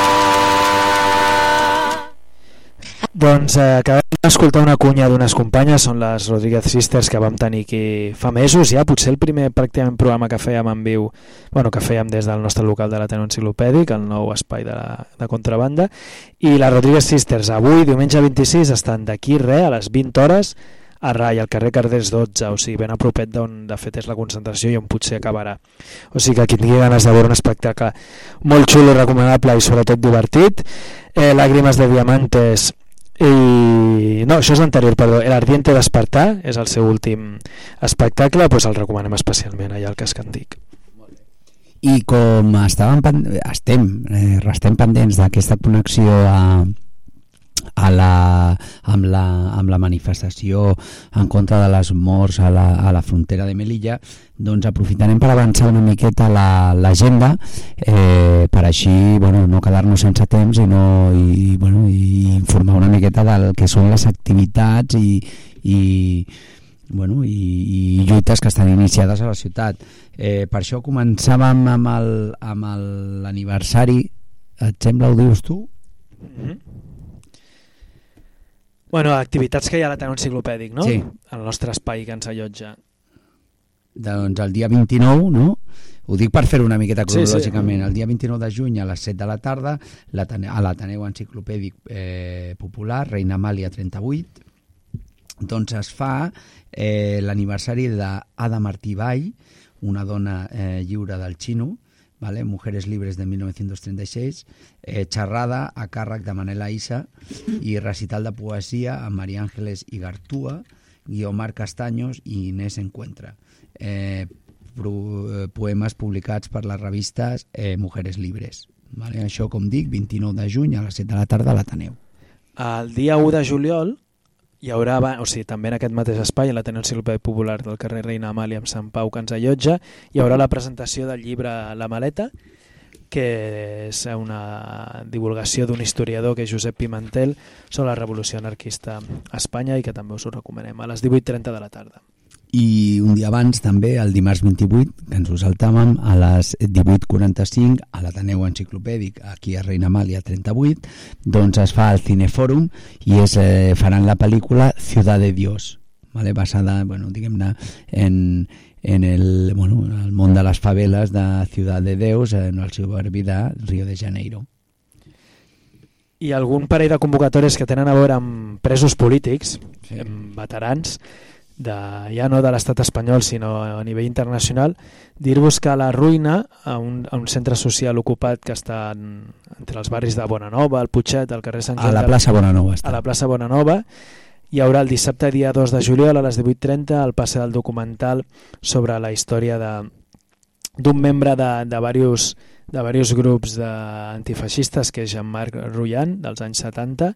Doncs eh, acabem d'escoltar una cunya d'unes companyes, són les Rodríguez Sisters, que vam tenir aquí fa mesos ja, potser el primer pràcticament programa que fèiem en viu, bueno, que fèiem des del nostre local de l'Ateneu Enciclopèdic, el nou espai de, la, de Contrabanda, i les Rodríguez Sisters avui, diumenge vint-i-sis, estan d'aquí res, a les vint hores, a Rai, al carrer Carders dotze, o sigui, ben a propet d'on de fet és la concentració i on potser acabarà. O sigui que qui tingui ganes de veure un espectacle molt xulo, recomanable i sobretot divertit, eh, Lágrimas de Diamantes i... no, això és l'anterior, perdó, El Ardiente Despertar és el seu últim espectacle, doncs el recomanem especialment allà al Casc Antic. I com estàvem pend... estem, eh, restem pendents d'aquesta connexió a a la, amb, la, amb la manifestació en contra de les morts a la, a la frontera de Melilla, doncs aprofitarem per avançar una miqueta l'agenda, eh, per així bueno, no quedar-nos sense temps i, no, i, bueno, i informar una miqueta del que són les activitats i, i, bueno, i, i lluites que estan iniciades a la ciutat. Eh, per això començàvem amb l'aniversari. Et sembla, ho dius tu? Mm-hmm. Bueno, activitats que hi ha a l'Ateneu Enciclopèdic, no? Sí. El nostre espai que ens allotja. Doncs el dia vint-i-nou, no? Ho dic per fer una miqueta cronològicament. Sí, sí. El dia vint-i-nou de juny a les set de la tarda a l'Ateneu Enciclopèdic eh, Popular, Reina Amàlia trenta-vuit, doncs es fa eh, l'aniversari d'Ada Martí Vall, una dona eh, lliure del Xino, ¿vale? Mujeres Libres de mil novecientos treinta y seis, eh, xerrada a càrrec de Manela Issa i recital de poesia amb María Ángeles Igartua, Guiomar Castaños i Inés Encuentra. Eh, pro, poemes publicats per les revistes eh, Mujeres Libres. Vale? Això, com dic, vint-i-nou de juny a les set de la tarda a l'Ateneu. El dia u de juliol hi haurà, o sigui, també en aquest mateix espai, a l'Ateneu Enciclopèdic Popular del carrer Reina Amàlia amb Sant Pau, que ens allotja, hi haurà la presentació del llibre La Maleta, que és una divulgació d'un historiador que és Josep Pimentel sobre la revolució anarquista a Espanya i que també us ho recomanem a les divuit trenta de la tarda. I un dia abans també, el dimarts vint-i-vuit, que ens ho saltàvem, a les divuit quaranta-cinc a l'Ateneu Enciclopèdic, aquí a Reina Amàlia trenta-vuit, doncs es fa el Cinefòrum i es, eh, faran la pel·lícula Ciudad de Dios, vale? Basada, bueno, diguem-ne, en, en el, bueno, el món de les faveles de Ciudad de Deus, en el seu barbi de Rio de Janeiro. I algun parell de convocatòries que tenen a veure amb presos polítics, Sí. amb veterans, de, ja no de l'estat espanyol sinó a nivell internacional, dir-vos que a la Ruïna, a un, a un centre social ocupat que està en, entre els barris de Bonanova, el Putxet, al carrer Sant A Joan, la plaça Bonanova està. a la plaça Bonanova, hi haurà el dissabte dia dos de juliol a les divuit trenta el passe del documental sobre la història de d'un membre de, de diversos de diversos grups antifeixistes, que és Jean-Marc Rouillan, dels anys setanta,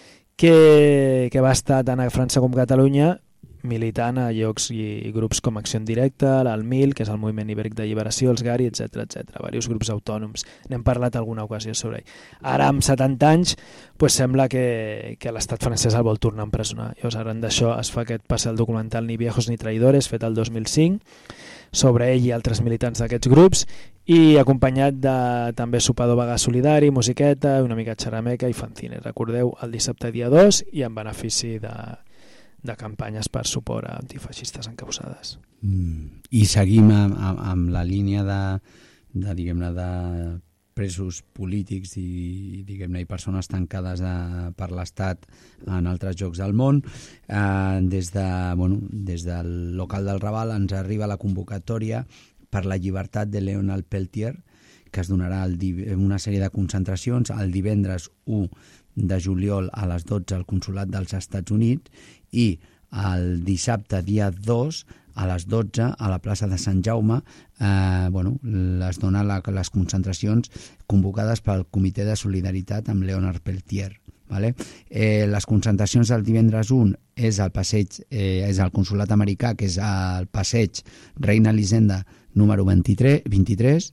que, que va estar tant a França com a Catalunya militant a llocs i grups com Acció en Directe, l'Al Mil, que és el Moviment Ibèric de Lliberació, els Gari, etcètera, etcètera, diversos grups autònoms. N'hem parlat alguna ocasió sobre ell. Ara, amb setanta anys, pues, sembla que, que l'estat francès el vol tornar a empresonar. Llavors, arran d'això es fa aquest passe al documental Ni viejos ni traidores, fet el dos mil cinc, sobre ell i altres militants d'aquests grups, i acompanyat de també sopador vegà solidari, musiqueta, una mica xarameca i fanzine. Recordeu, el dissabte dia dos i en benefici de, de campanyes per suport a antifeixistes encausades. Mm. I seguim amb, amb, amb la línia de, de diguem-ne, de presos polítics i, diguem-ne, i persones tancades de, per l'Estat en altres llocs del món. Eh, des, de, bueno, des del local del Raval ens arriba la convocatòria per la llibertat de Leonard Peltier, que es donarà el, una sèrie de concentracions el divendres u de juliol a les dotze al Consolat dels Estats Units i el dissabte dia dos a les dotze a la plaça de Sant Jaume eh, bueno, les dona la, les concentracions convocades pel Comitè de Solidaritat amb Leonard Peltier. Vale? Eh, les concentracions del divendres u és al passeig, eh, és al Consolat Americà, que és al passeig Reina Elisenda número vint-i-tres, vint-i-tres,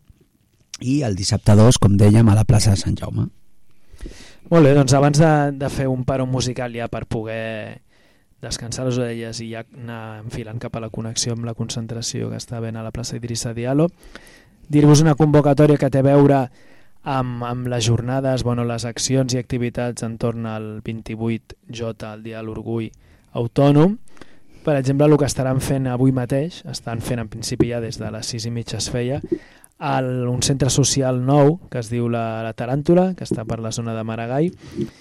i el dissabte dos, com dèiem, a la plaça de Sant Jaume. Molt bé, doncs abans de, de fer un paro musical ja per poder descansar les orelles i ja anar enfilant cap a la connexió amb la concentració que està ben a la plaça Idrissa Diallo, dir-vos una convocatòria que té a veure amb, amb les jornades, bueno, les accions i activitats entorn al vint-i-vuit J, el dia de l'orgull autònom. Per exemple, el que estaran fent avui mateix, estan fent en principi ja des de les sis i mitja es feia, al, un centre social nou que es diu la, la Taràntula, que està per la zona de Maragall,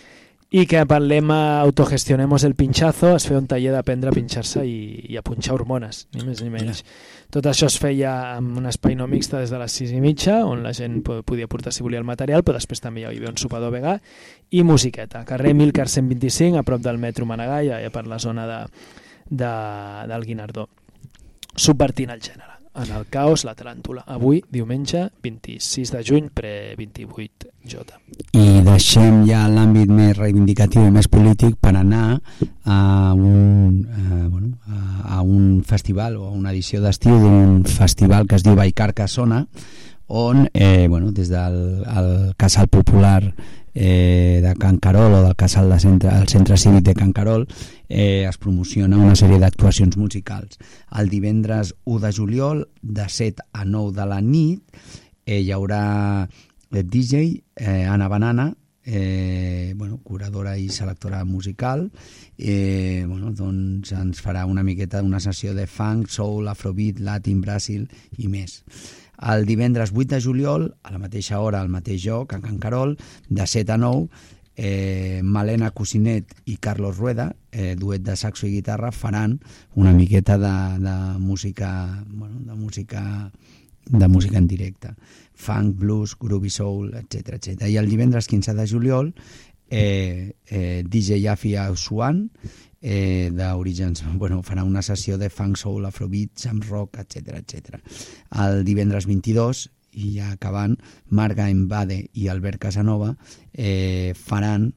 i que per el lema Autogestionemos el pinchazo es feia un taller d'aprendre a pinxar-se i, i a punxar hormones, ni més ni menys. Tot això es feia en un espai no mixta des de les sis i mitja, on la gent podia portar si volia el material, però després també hi havia un sopador vegà i musiqueta. Carrer Milcar cent vint-i-cinc, a prop del metro Maragall, ja per la zona de, de, del Guinardó. Subvertint el gènere. En el caos, la taràntula. Avui, diumenge, vint-i-sis de juny, pre vint-i-vuit J. I deixem ja l'àmbit més reivindicatiu i més polític per anar a un, a, bueno, a, a un festival o a una edició d'estiu d'un festival que es diu Baicar Casona, on eh, bueno, des del el Casal Popular eh, de Can Carol o del Casal de centre, el Centre Cívic de Can Carol eh, es promociona una sèrie d'actuacions musicals. El divendres u de juliol, de set a nou de la nit, eh, hi haurà D J eh, Anna Banana, eh, bueno, curadora i selectora musical, eh, bueno, doncs ens farà una miqueta una sessió de funk, soul, afrobeat, latin, brasil i més. El divendres vuit de juliol, a la mateixa hora, al mateix lloc, a Can Carol, de set a nou, eh, Malena Cousinet i Carlos Rueda, eh, duet de saxo i guitarra, faran una miqueta de, de música, bueno, de música de música en directe. Funk, blues, groovy soul, etcètera, etcètera. I el divendres quinze de juliol, eh, eh, D J Yafi Suan, eh, d'orígens, bueno, farà una sessió de funk, soul, afrobeat, jam rock, etcètera, etcètera. El divendres vint-i-dos, i ja acabant, Marga Embade i Albert Casanova eh, faran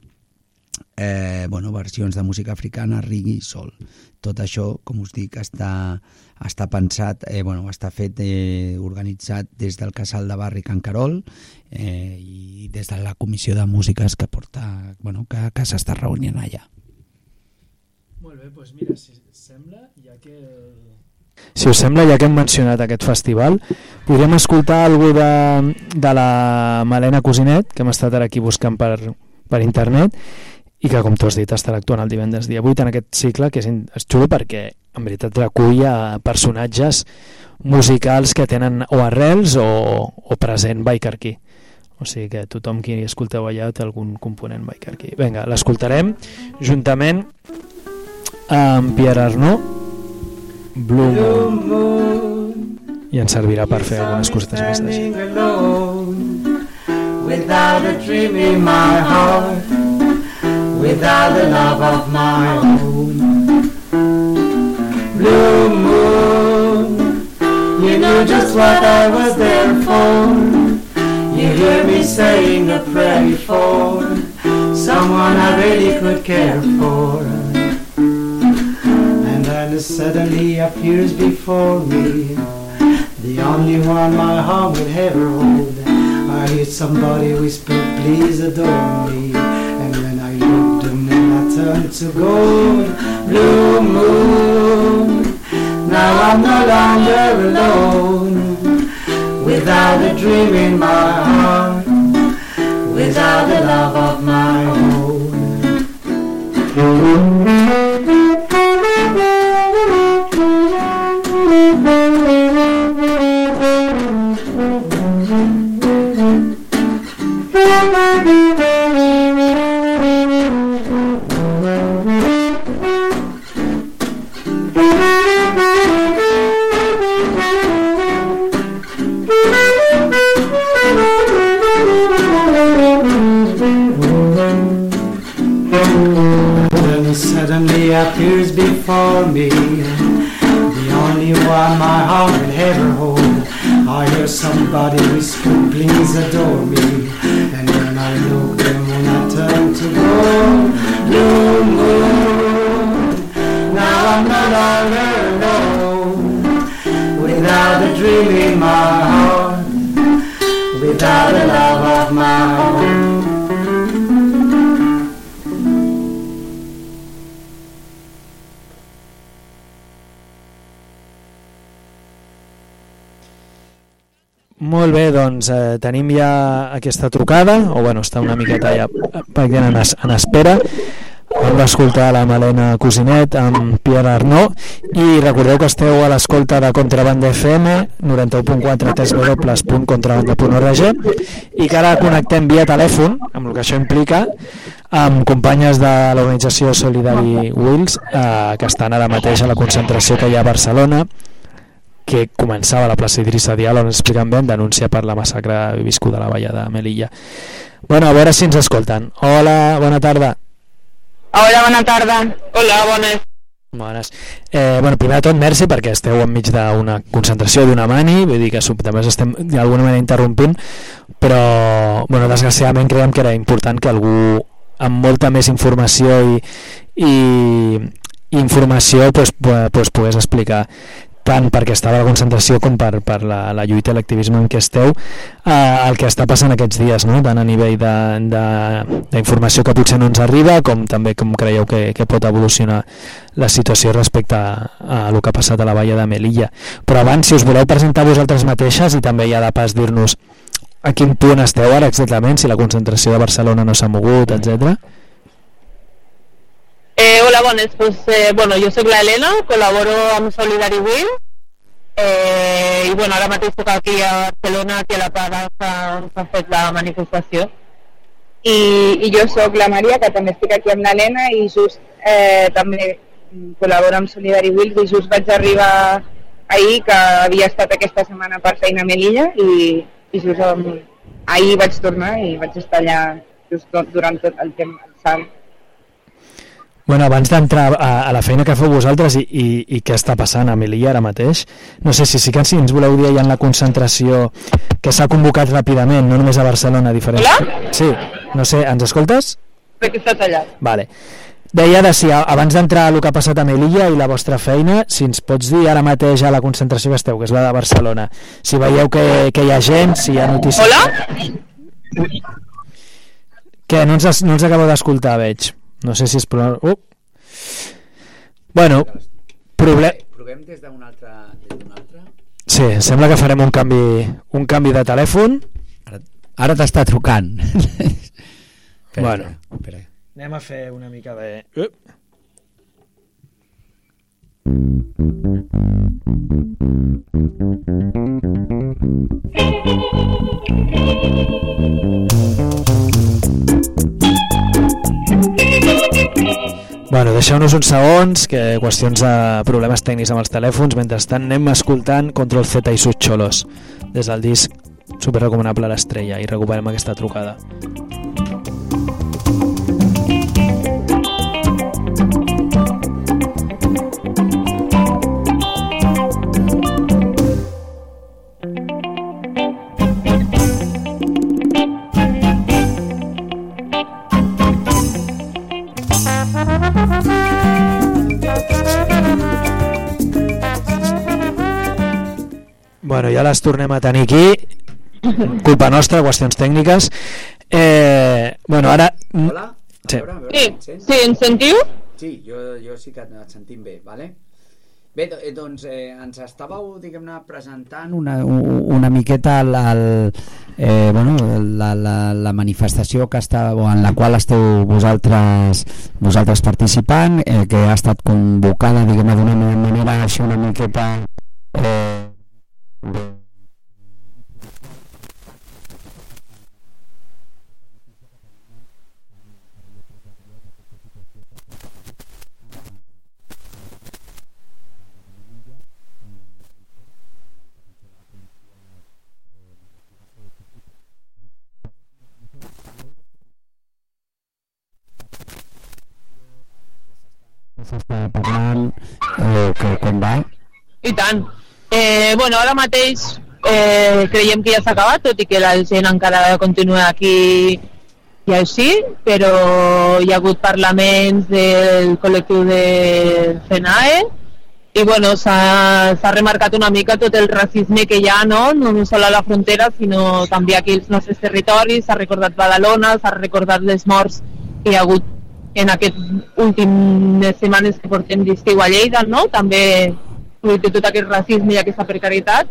eh, bueno, versions de música africana, reggae i soul. Tot això, com us dic, està, està pensat, eh, bueno, està fet, eh, organitzat des del Casal de Barri Can Carol eh, i des de la comissió de músiques que porta, bueno, que, que s'està reunint allà. Molt bé, doncs mira, si sembla, ja que Si us sembla, ja que hem mencionat aquest festival, podríem escoltar alguna de, de la Malena Cosinet, que hem estat ara aquí buscant per, per internet, i que, com tu has dit, estarà actuant el divendres dia vuit en aquest cicle, que és, és xulo perquè, en veritat, recull a personatges musicals que tenen o arrels o, o present baicarquí. O sigui que tothom qui escolteu allà té algun component baicarquí. Vinga, l'escoltarem juntament amb Pierre Arnaud, Blue Moon, i ens servirà per fer algunes cosetes més d'això. Without a dream in my heart, without the love of my own. Blue moon, you knew just what I was there for. You hear me saying a prayer for someone I really could care for. And then suddenly appears before me the only one my heart would ever hold. I hear somebody whisper, please adore me. And when I look, the moon I turn to gold. Blue moon, now I'm no longer alone. Without a dream in my heart, without the love of my own. Suddenly appears before me the only one my heart will ever hold. I hear somebody whisper, please adore me. And when I look, the moon I turn to gold. Blue moon, now I'm no longer alone. Without a dream in my heart, without the love of my own. Molt bé, doncs eh, tenim ja aquesta trucada, o bueno, està una miqueta ja pràcticament en, en espera. Hem d'escoltar la Malena Cosinet amb Pierre Arnaud i recordeu que esteu a l'escolta de Contrabanda F M noranta-u punt quatre w w w punt contrabanda punt org i que ara connectem via telèfon, amb el que això implica, amb companyes de l'organització Solidari Wheels eh, que estan ara mateix a la concentració que hi ha a Barcelona, que començava a la plaça Idrissa Diallo, on expliquen bé, denúncia per la massacre viscuda a la valla de Melilla. Bueno, a veure si ens escolten. Hola, bona tarda. Hola, bona tarda. Hola, bones. Bones. Eh, bueno, primer de tot, merci, perquè esteu enmig d'una concentració d'una mani, vull dir que també estem d'alguna manera interrompint, però, bueno, desgraciadament creiem que era important que algú amb molta més informació i, i, i informació pues, pues, pogués explicar tant perquè estava a la concentració com per, per la, la lluita i l'activisme en què esteu, eh, el que està passant aquests dies, no? Tant a nivell d'informació que potser no ens arriba, com també com creieu que, que pot evolucionar la situació respecte a, a el que ha passat a la valla de Melilla. Però abans, si us voleu presentar vosaltres mateixes i també ja de pas dir-nos a quin punt esteu ara exactament, si la concentració de Barcelona no s'ha mogut, etcètera. Eh, hola, bones. Pues, eh, bueno, jo soc la Helena, col·laboro amb Solidari Wheel eh, i bueno, ara mateix soc aquí a Barcelona, aquí a la plaça on s'ha fet la manifestació. I, i jo sóc la Maria, que també estic aquí amb l'Helena i just eh, també col·laboro amb Solidari Wheels i just vaig arribar ahir, que havia estat aquesta setmana per feina a Melilla i, i just um, ahir vaig tornar i vaig estar allà just durant tot el temps, el salt. Bueno, abans d'entrar a, a la feina que feu vosaltres i, i, i què està passant a Melilla ara mateix, no sé si sí que si ens voleu dir ja en la concentració que s'ha convocat ràpidament, no només a Barcelona, a diferents... Hola? Sí, no sé, ens escoltes? Crec que estàs allà. Vale. Deia de si abans d'entrar a el que ha passat a Melilla i la vostra feina, si ens pots dir ara mateix a la concentració que esteu, que és la de Barcelona, si veieu que, que hi ha gent, si hi ha notícies... Hola? Què, no ens, no ens acabo d'escoltar, veig. No sé si és... Uh. Bueno, proble... truquem des d'un altre, des d'un altre? Sí, sembla que farem un canvi, un canvi de telèfon. Ara, ara t'està trucant. Espera, bueno, espera. Anem a fer una mica de... Uh. Bueno, deixeu-nos uns segons, que qüestions de problemes tècnics amb els telèfons. Mentrestant anem escoltant Control Z i sus xolos des del disc superrecomanable l'Estrella i recuperem aquesta trucada. Bueno, ja les tornem a tenir aquí, culpa nostra, qüestions tècniques. Eh, bueno, ara... Hola? Sí, sí, sí, ens sentiu? Sí, jo, jo sí que et sentim bé, vale? Bé, doncs eh, ens estàveu, diguem-ne, presentant una, una miqueta el, el, eh, bueno, la, la, la manifestació que està, o en la qual esteu vosaltres, vosaltres participant, eh, que ha estat convocada, diguem-ne, d'una manera així una miqueta... Eh, s'està parlant, eh, que com va? I tant. Eh, bueno, ara mateix eh, creiem que ja s'ha acabat, tot i que la gent encara continua aquí i així, però hi ha hagut parlaments del col·lectiu de FENAE i bueno, s'ha remarcat una mica tot el racisme que hi ha, no? No només a la frontera, sinó també aquí als nostres territoris. S'ha recordat Badalona, s'ha recordat les morts que hi ha hagut en aquestes últimes setmanes que portem d'estiu a Lleida, no? També fruit de tot aquest racisme i aquesta precarietat.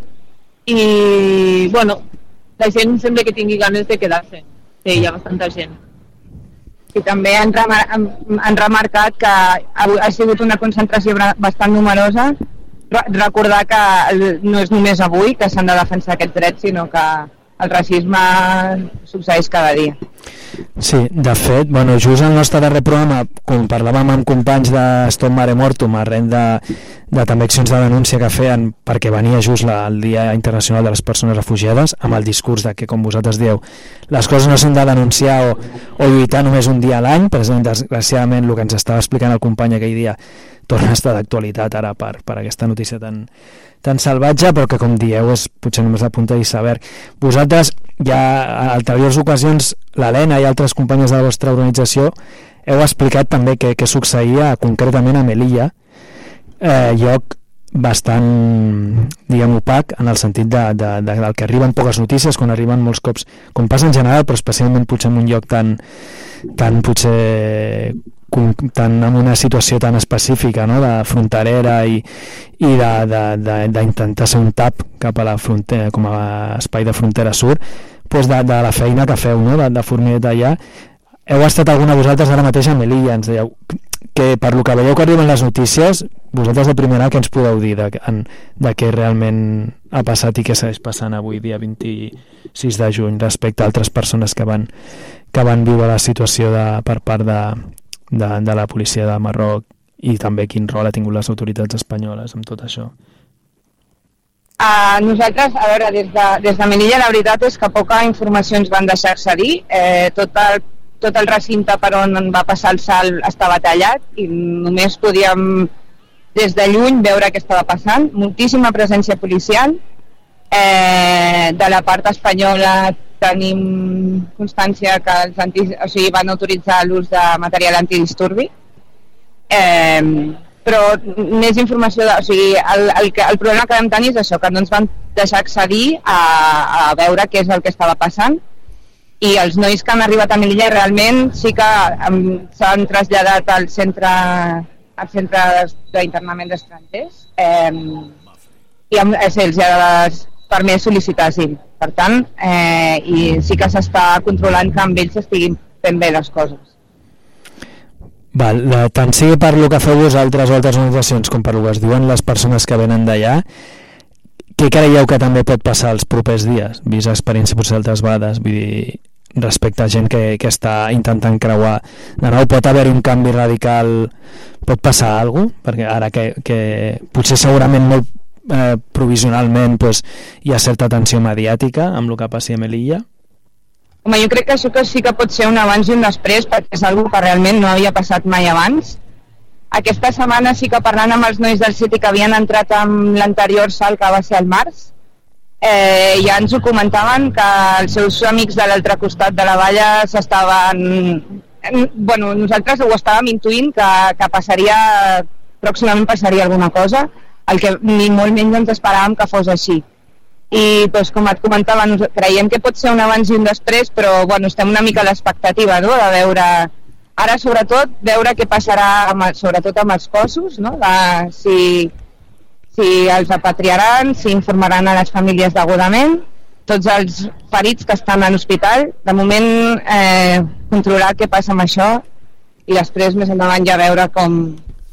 I, bueno, la gent sembla que tingui ganes de quedar-se. Sí, hi ha bastanta gent. I també han, remar han, han remarcat que ha sigut una concentració bastant numerosa. Recordar que no és només avui que s'han de defensar aquests drets, sinó que el racisme succeeix cada dia. Sí, de fet, bueno, just al nostre darrer programa, com parlàvem amb companys de Stop Mare Mortum arran de, de també accions de denúncia que feien perquè venia just la, el Dia Internacional de les Persones Refugiades, amb el discurs de que, com vosaltres dieu, les coses no s'han de denunciar o, o lluitar només un dia a l'any. Precisament, desgraciadament, el que ens estava explicant el company aquell dia torna a estar d'actualitat ara per, per aquesta notícia tan, tan salvatge, però que, com dieu, és potser només la punta d'iceberg. Vosaltres, ja en anteriors ocasions, l'Helena i altres companyes de la vostra organització heu explicat també què, què succeïa concretament a Melilla, eh, lloc bastant, diguem, opac en el sentit de, de, de, del que arriben poques notícies, quan arriben molts cops, com passa en general, però especialment potser en un lloc tan, tan potser tan, en una situació tan específica, no?, de fronterera i, i d'intentar ser un tap cap a la frontera, com a espai de frontera sud, pues de, de la feina que feu, no?, de, de forminet allà. Heu estat alguna de vosaltres ara mateix a Melilla, ens dèieu que per lo que veieu que arriben les notícies, vosaltres de primera, què ens podeu dir de, de què realment ha passat i què segueix passant avui, dia vint-i-sis de juny, respecte a altres persones que van, que van viure la situació de, per part de, de, de la policia de Marroc, i també quin rol ha tingut les autoritats espanyoles amb tot això? Uh, nosaltres, a veure, des de, des de Melilla la veritat és que poca informació ens van deixar accedir. Eh, tot, el, tot el recinte per on va passar el salt estava tallat i només podíem des de lluny veure què estava passant. Moltíssima presència policial. Eh, de la part espanyola tenim constància que els anti, o sigui, van autoritzar l'ús de material antidisturbi. Eh, però més informació, de, o sigui, el, el, el problema que vam tenir és això, que no ens van deixar accedir a, a veure què és el que estava passant, i els nois que han arribat a Melilla realment sí que s'han traslladat al centre al centre d'internament d'estrangers, eh, i amb, eh, se'ls ha permès sol·licitar asil. Per tant, eh, i sí que s'està controlant que amb ells estiguin fent bé les coses. Val, tant sigui per lo que feu vosaltres o altres organitzacions com per lo que es diuen les persones que venen d'allà, què creieu que també pot passar els propers dies, vist experiència potser altres vegades, vull dir, respecte a gent que, que està intentant creuar de nou? Pot haver un canvi radical, pot passar alguna cosa? Perquè ara que, que potser segurament molt eh, provisionalment pues, hi ha certa tensió mediàtica amb el que passi a Melilla. Home, jo crec que això que sí que pot ser un abans i un després, perquè és una cosa que realment no havia passat mai abans. Aquesta setmana sí que parlant amb els nois del City que havien entrat amb l'anterior salt, que va ser al març, eh, ja ens ho comentaven que els seus amics de l'altre costat de la valla s'estaven... Bueno, nosaltres ho estàvem intuint que, que passaria, pròximament passaria alguna cosa, el que ni molt menys ens esperàvem que fos així. I doncs, com et comentava, creiem que pot ser un abans i un després, però bueno, estem una mica a l'expectativa, no?, de veure, ara sobretot veure què passarà amb, sobretot amb els cossos, no?, de, si, si els repatriaran, si informaran a les famílies degudament, tots els ferits que estan a l'hospital, de moment eh, controlar què passa amb això i després més endavant ja veure com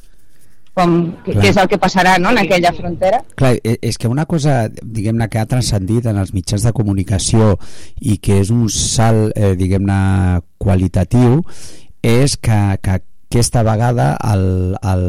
com, què, què és el que passarà, no?, en aquella frontera. Clar, és que una cosa, diguem-ne, que ha transcendit en els mitjans de comunicació i que és un salt, eh, diguem-ne, qualitatiu, és que, que aquesta vegada el, el,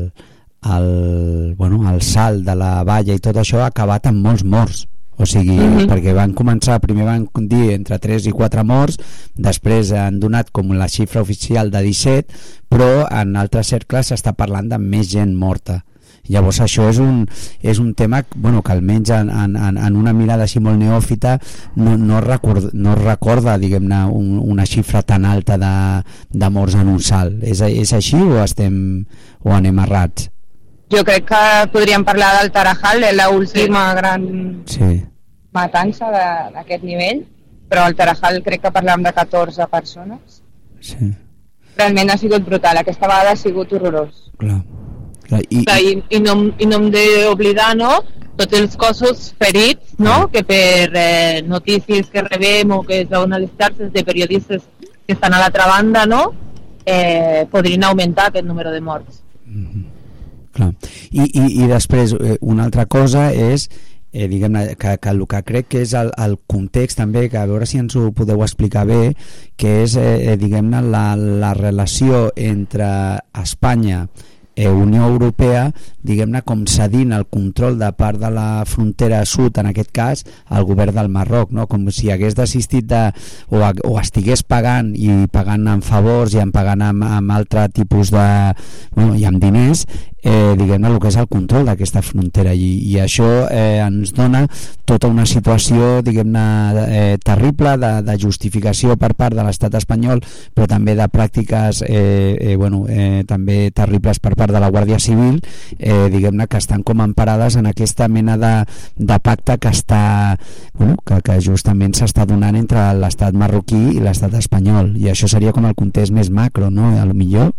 el, bueno, el salt de la valla i tot això ha acabat amb molts morts. O sigui, mm-hmm. perquè van començar, primer van dir entre tres i quatre morts, després han donat com la xifra oficial de disset, però en altres cercles s'està parlant de més gent morta. Llavors això és un, és un tema, bueno, que almenys en, en, en una mirada així molt neòfita no, no, record, no recorda, diguem-ne, un, una xifra tan alta de, de morts en un salt. És, és així o estem o anem errats? Jo crec que podríem parlar del Tarajal, de l'última sí. gran sí. matança d'aquest nivell, però al Tarajal crec que parlàvem de catorze persones. Sí. Realment ha sigut brutal, aquesta vegada ha sigut horrorós. Clar. Clar, i, Clar, i, i, no, i no hem d'oblidar, no?, tots els cossos ferits, no?, que per eh, notícies que rebem o que es veuen a les xarxes de periodistes que estan a l'altra banda, no?, eh, podrien augmentar aquest número de morts. Mm-hmm. Clar. I, i, i després eh, una altra cosa és eh, diguem-ne que, que el que crec que és el, el context també, que a veure si ens ho podeu explicar bé, que és eh, diguem-ne la, la relació entre Espanya i Unió Europea, diguem-ne, com cedint el control de part de la frontera sud, en aquest cas al govern del Marroc, no? Com si hagués desistit de, o, o estigués pagant i pagant amb favors i en pagant amb, amb altre tipus de, bueno, i amb diners, eh, diguem-ne, el que és el control d'aquesta frontera, i, i això eh, ens dona tota una situació, diguem-ne, eh, terrible de, de justificació per part de l'estat espanyol, però també de pràctiques eh, eh, bueno, eh, també terribles per part de la Guàrdia Civil, eh, diguem-ne, que estan com emparades en aquesta mena de, de pacte que està, bueno, que, que justament s'està donant entre l'estat marroquí i l'estat espanyol, i això seria com el context més macro, no?, a lo millor.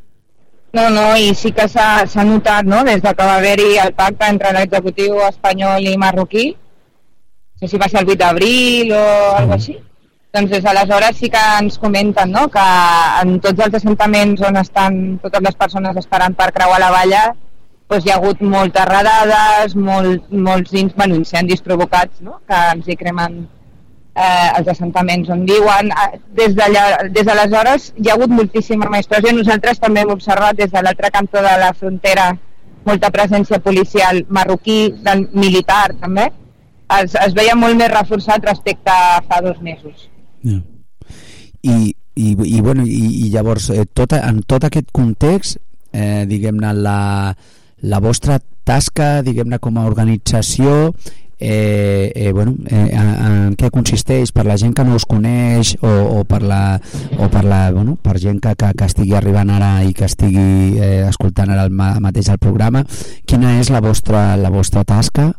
No, no, i sí que s'ha notat, no?, des que va haver-hi el pacte entre l'executiu espanyol i marroquí, no sé si va ser el vuit d'abril o alguna cosa així, doncs des d'aleshores sí que ens comenten, no?, que en tots els assentaments on estan totes les persones esperant per creuar la valla, doncs hi ha hagut moltes redades, molt, molts bueno, incendis provocats, no?, que ens hi cremen eh, els assentaments on viuen. Des d'aleshores hi ha hagut moltíssima més pressió. Nosaltres també hem observat des de l'altre cantó de la frontera molta presència policial marroquí, del militar també. Es, es veia molt més reforçat respecte a fa dos mesos. Yeah. I, i, i, bueno, i, i llavors eh, tot, en tot aquest context eh, diguem-ne la, la vostra tasca, diguem-ne, com a organització, eh, eh, bueno, eh, en, en què consisteix per la gent que no us coneix o, o per la, o per la, bueno, per gent que, que, que estigui arribant ara i que estigui eh, escoltant ara el mateix el programa, quina és la vostra, la vostra tasca?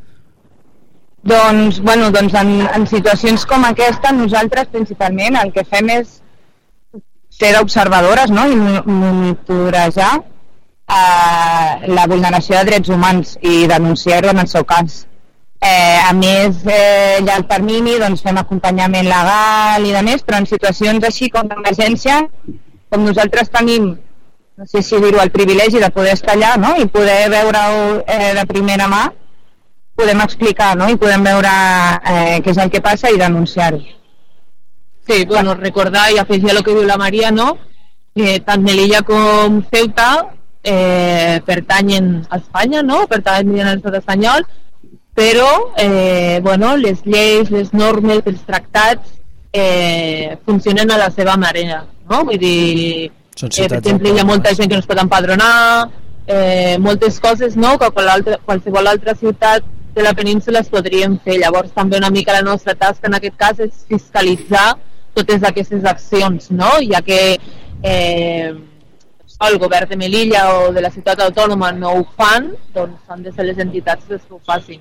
Doncs, bueno, doncs en, en situacions com aquesta nosaltres principalment el que fem és ser observadores, no?, i monitorejar eh, la vulneració de drets humans i denunciar-ho en el seu cas. Eh, a més, eh, ja al termini doncs, fem acompanyament legal i de més, però en situacions així com d'emergència, com nosaltres tenim, no sé si dir-ho, el privilegi de poder estar allà, no?, i poder veure-ho eh, de primera mà, podem explicar, no?, i podem veure eh, què és el que passa i denunciar-ho. Sí, bueno, recordar i afegir el que diu la Maria, no?, que tant Melilla com Ceuta eh, pertanyen a Espanya, no?, pertanyen al estat espanyol, però eh, bueno, les lleis, les normes, els tractats eh, funcionen a la seva manera, no? Vull dir, eh, per exemple, hi ha molta gent que no es pot empadronar, eh, moltes coses, no?, que qualsevol altra ciutat de la península es podrien fer. Llavors també una mica la nostra tasca en aquest cas és fiscalitzar totes aquestes accions, no?, ja que eh, el govern de Melilla o de la ciutat autònoma no ho fan, doncs han de ser les entitats les que ho facin.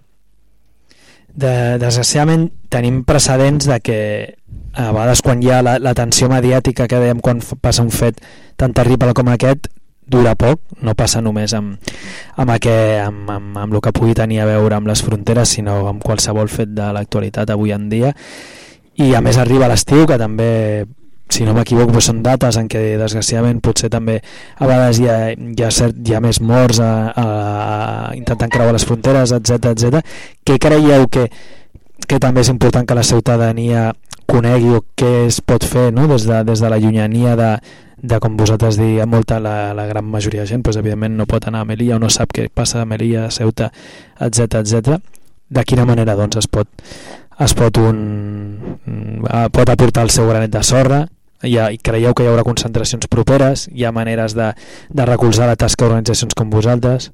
De, desgraciadament tenim precedents de que a vegades quan hi ha la, la tensió mediàtica que dèiem quan passa un fet tan terrible com aquest dura poc, no passa només amb, amb, aquest, amb, amb, amb el que pugui tenir a veure amb les fronteres, sinó amb qualsevol fet de l'actualitat avui en dia. I a més arriba l'estiu, que també, si no m'equivoco, doncs són dates en què desgraciadament potser també a vegades hi ha, hi ha, cert, hi ha més morts a, a, a intentant creuar les fronteres, etcètera etcètera. Què creieu que, que també és important que la ciutadania conegui o què es pot fer, no?, des, de, des de la llunyania de, de com vosaltres dieu, molta la, la gran majoria de gent, doncs, evidentment no pot anar a Melilla o no sap què passa a Melilla, a Ceuta, etcètera etcètera. De quina manera doncs es pot es pot un pot aportar el seu granet de sorra? Hi ha, i creieu que hi haurà concentracions properes? Hi ha maneres de, de recolzar la tasca d'organitzacions com vosaltres?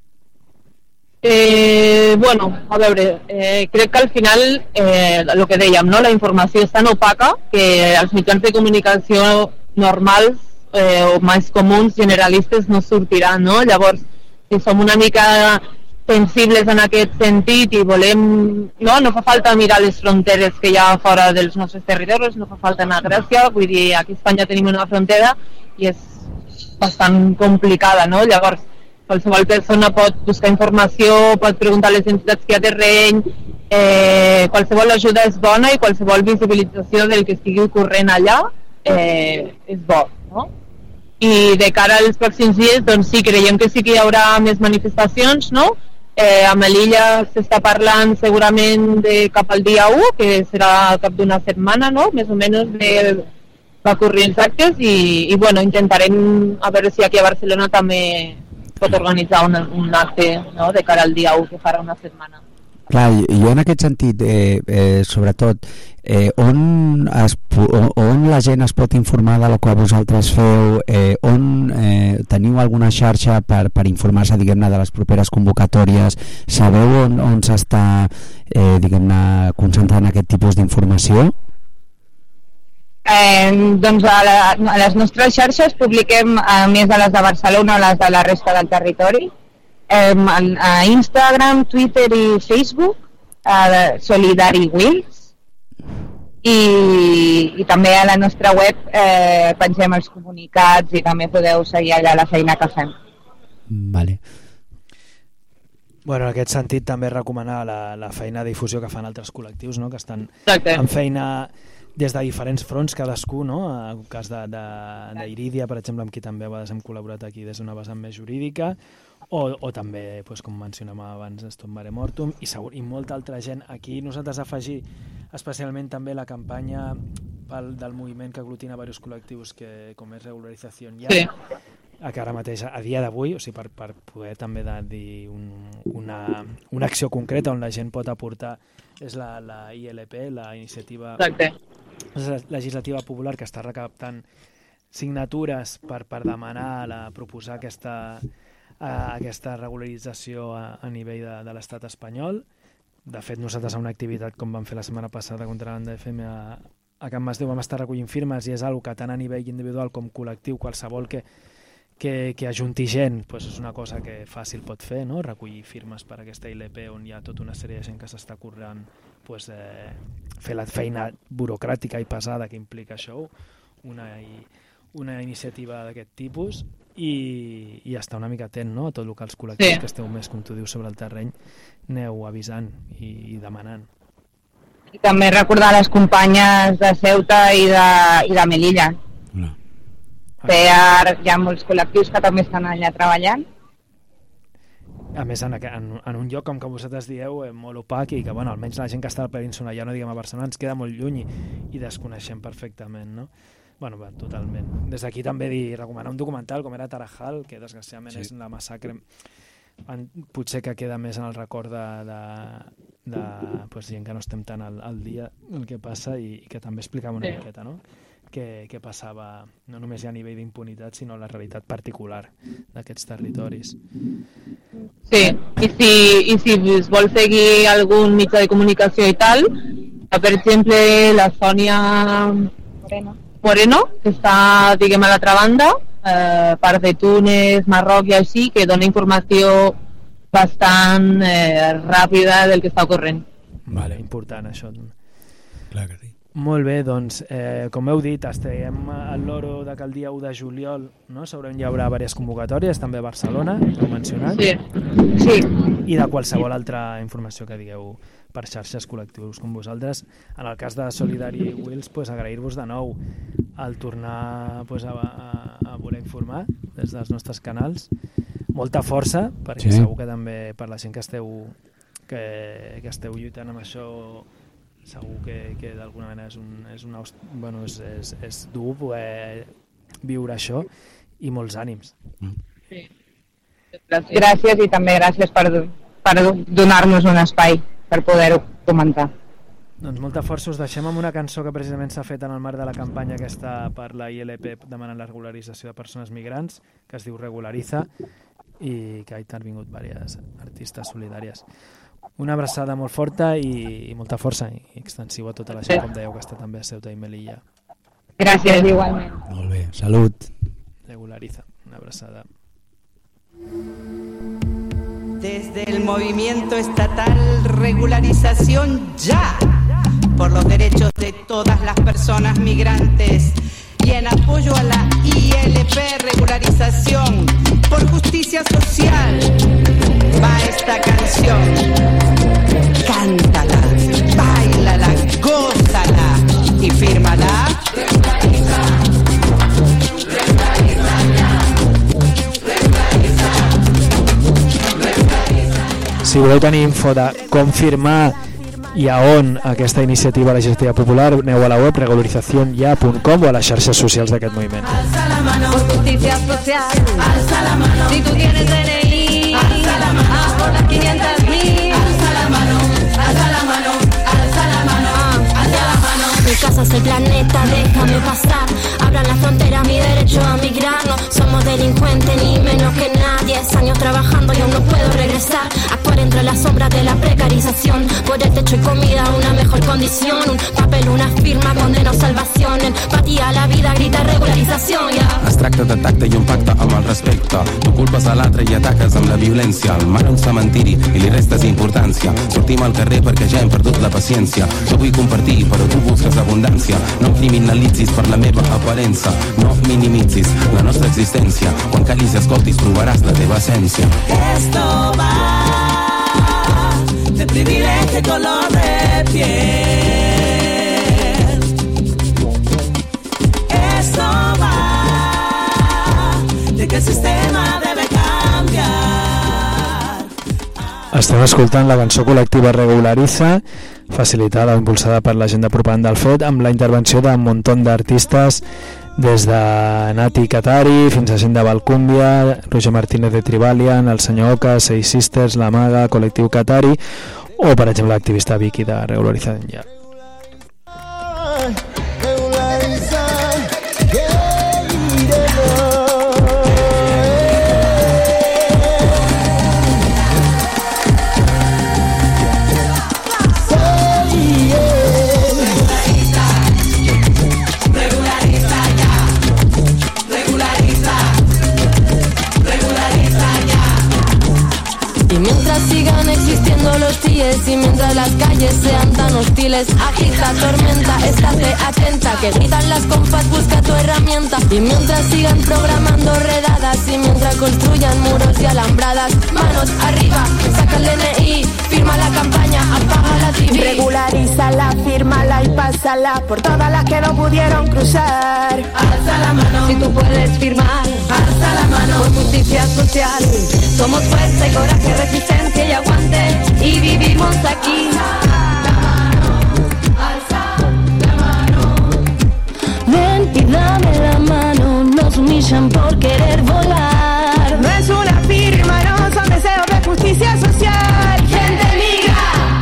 Eh, bueno, a veure, eh, crec que al final eh, el que dèiem, no? La informació és tan opaca que els mitjans de comunicació normals eh, o més comuns, generalistes, no sortiran, no? Llavors, si som una mica sensibles en aquest sentit i volem, no, no fa falta mirar les fronteres que hi ha fora dels nostres territoris, no fa falta anar a Grècia, vull dir, aquí a Espanya tenim una frontera i és bastant complicada, no? Llavors, qualsevol persona pot buscar informació, pot preguntar a les entitats que hi ha terreny, eh, qualsevol ajuda és bona i qualsevol visibilització del que estigui ocorrent allà eh, és bo, no? I de cara als pròxims dies, doncs sí, creiem que sí que hi haurà més manifestacions, no? Eh, a Melilla s'està parlant segurament de cap al dia u, que serà al cap d'una setmana, no?, més o menys de va corrir els actes i, i bueno, intentarem a veure si aquí a Barcelona també pot organitzar un, un acte, no?, de cara al dia u, que farà una setmana. Clar, jo en aquest sentit, eh, eh, sobretot, eh, on, es, on la gent es pot informar de lo que vosaltres feu, eh, on eh, teniu alguna xarxa per, per informar-se, diguem-ne, de les properes convocatòries, sabeu on, on s'està, eh, diguem-ne, concentrant aquest tipus d'informació? Eh, doncs a, la, a les nostres xarxes publiquem a més de les de Barcelona o les de la resta del territori. Eh, a Instagram, Twitter i Facebook, a Solidari Wheels, i, i també a la nostra web eh, pengem els comunicats i també podeu seguir allà la feina que fem. Vale. Bueno, en aquest sentit també recomanar la, la feina de difusió que fan altres col·lectius, no?, que estan Exacte. en feina des de diferents fronts cadascú, no? En el cas d'Iridia, per exemple, amb qui també a vegades hem col·laborat aquí des d'una vessant més jurídica, o, o també, doncs, com mencionàvem abans, Stop Mare Mortum, i, segur, i molta altra gent. Aquí nosaltres afegir especialment també la campanya pel, del moviment que aglutina diversos col·lectius que, com és Regularització Ja, sí. que ara mateix, a dia d'avui, o sigui, per, per poder també de, dir un, una, una acció concreta on la gent pot aportar, és la, la I L P, la Iniciativa Exacte. Legislativa Popular, que està recaptant signatures per, per demanar, la, proposar aquesta, a, aquesta regularització a, a nivell de, de l'estat espanyol. De fet, nosaltres a una activitat com vam fer la setmana passada contra l'Anda F M a, a Can Masdeu vam estar recollint firmes i és una que tant a nivell individual com col·lectiu, qualsevol que que, que ajunti gent, pues és una cosa que fàcil pot fer, no? Recollir firmes per aquesta I L P on hi ha tota una sèrie de gent que s'està currant, pues, eh, fer la feina burocràtica i pesada que implica això, una, i, una iniciativa d'aquest tipus i, i estar una mica atent, no?, a tot el que els col·lectius sí. que esteu més, com tu dius, sobre el terreny, aneu avisant i, i demanant. I també recordar les companyes de Ceuta i de, i de Melilla. No. Que hi ha, hi ha molts col·lectius que també estan allà treballant. A més, en, en, en un lloc, com que vosaltres dieu, eh, molt opac i que, bueno, almenys la gent que està a la península, ja no diguem a Barcelona, ens queda molt lluny i, i desconeixem perfectament, no? Bueno, va, totalment. Des d'aquí també dir, recomanar un documental com era Tarajal, que desgraciadament sí. és la massacre, en, potser que queda més en el record de, de, de pues, gent que no estem tan al, al dia el que passa i, i que també explicava una sí. miqueta, no?, què, què passava no només a nivell d'impunitat, sinó la realitat particular d'aquests territoris. Sí, i si, i si es vol seguir algun mitjà de comunicació i tal, per exemple, la Sònia Moreno, Moreno que està, diguem, a l'altra banda, eh, part de Túnez, Marroc i així, que dona informació bastant eh, ràpida del que està ocorrent. Vale, important això. Clar que sí. Molt bé, doncs, eh, com heu dit, estem al loro de que el dia u de juliol, no? Segurament hi haurà diverses convocatòries, també a Barcelona, heu mencionat. Sí. sí. I de qualsevol altra informació que digueu per xarxes col·lectius com vosaltres. En el cas de Solidari Wheels, pues, agrair-vos de nou el tornar pues, a, a, a voler informar des dels nostres canals. Molta força, perquè sí. segur que també per la gent que esteu, que, que esteu lluitant amb això, segur que, que d'alguna manera és, un, és, una, bueno, és, és, és dur poder viure això i molts ànims. Sí. Gràcies. gràcies i també gràcies per, per donar-nos un espai per poder-ho comentar. Doncs molta força, us deixem amb una cançó que precisament s'ha fet en el marc de la campanya aquesta per la I L P demanant la regularització de persones migrants, que es diu Regulariza, i que ha intervingut diverses artistes solidàries. Una abraçada molt forta i, i molta força i extensiva a tota la gent, com dèieu, que està també a Ceuta i Melilla. Gràcies, igualment. Molt bé, salut. Regulariza, una abraçada. Desde el movimiento estatal Regularización Ya, por los derechos de todas las personas migrantes y en apoyo a la I L P Regularización por justicia social, va esta canción. Cántala, báilala, gózala y fírmala. Regulariza, regulariza ya, regulariza, regulariza. Si voleu tenir info de com firmar i a on aquesta iniciativa legislativa popular, aneu a la web regularización ya punt com o a les xarxes socials d'aquest moviment. Alza la mano por justicia social. Alza la mano. Si tú tienes D N I, alza la mano. A por las quinientas mil. Alza la mano. Alza la mano. Alza la mano. Alza la mano. Mi casa es el planeta, déjame pasar. Abran la frontera, mi derecho a migrar. No somos delincuentes ni menos que nadie. Diez años trabajando y aún no puedo regresar. Actuar entre las sombras de la precarización. Por el techo y comida, una mejor condición. Un papel, una firma, condena o salvación. Empatía a la vida, grita regularización. Yeah. Es tracta de tacte i un pacte amb el respecte. Tu culpes a l'altre i ataques amb la violència. El mar a un cementiri i li restes importància. Sortim al carrer perquè ja hem perdut la paciència. Jo vull compartir, però tu busques abundància. No em criminalitzis per la meva aparença. No minimitzis la nostra existència. Quan callis i escoltis trobaràs la teva essència. Esto va de privilegio color de piel. Esto va de que el sistema debe cambiar. Estem escoltant la cançó col·lectiva Regulariza, facilitada o impulsada per la gent de Propaganda del Fet, amb la intervenció d'un munt d'artistes des de Nati Katari fins a gent de Valcúmbia, Roger Martínez de Tribalian, el senyor Oca, Seis Sisters, La Maga, Col·lectiu Katari o, per exemple, l'activista Vicky de Regularización Ya. Sigan existiendo los tíes y mientras las calles sean tan hostiles, agita, tormenta, estate atenta, que gritan las compas, busca tu herramienta. Y mientras sigan programando redadas, y mientras construyan muros y alambradas, manos arriba, saca el D N I, firma la campaña, apaga la T V. Regularízala, fírmala y pásala por todas las que no pudieron cruzar. Alza la mano, si tú puedes firmar. Alza la mano, por justicia social. Somos fuerza y coraje, resistencia y aguante, y vivimos aquí. Ven y dame la mano, nos humillan por querer volar. No es una firma, no son deseos de justicia social. Gente migra,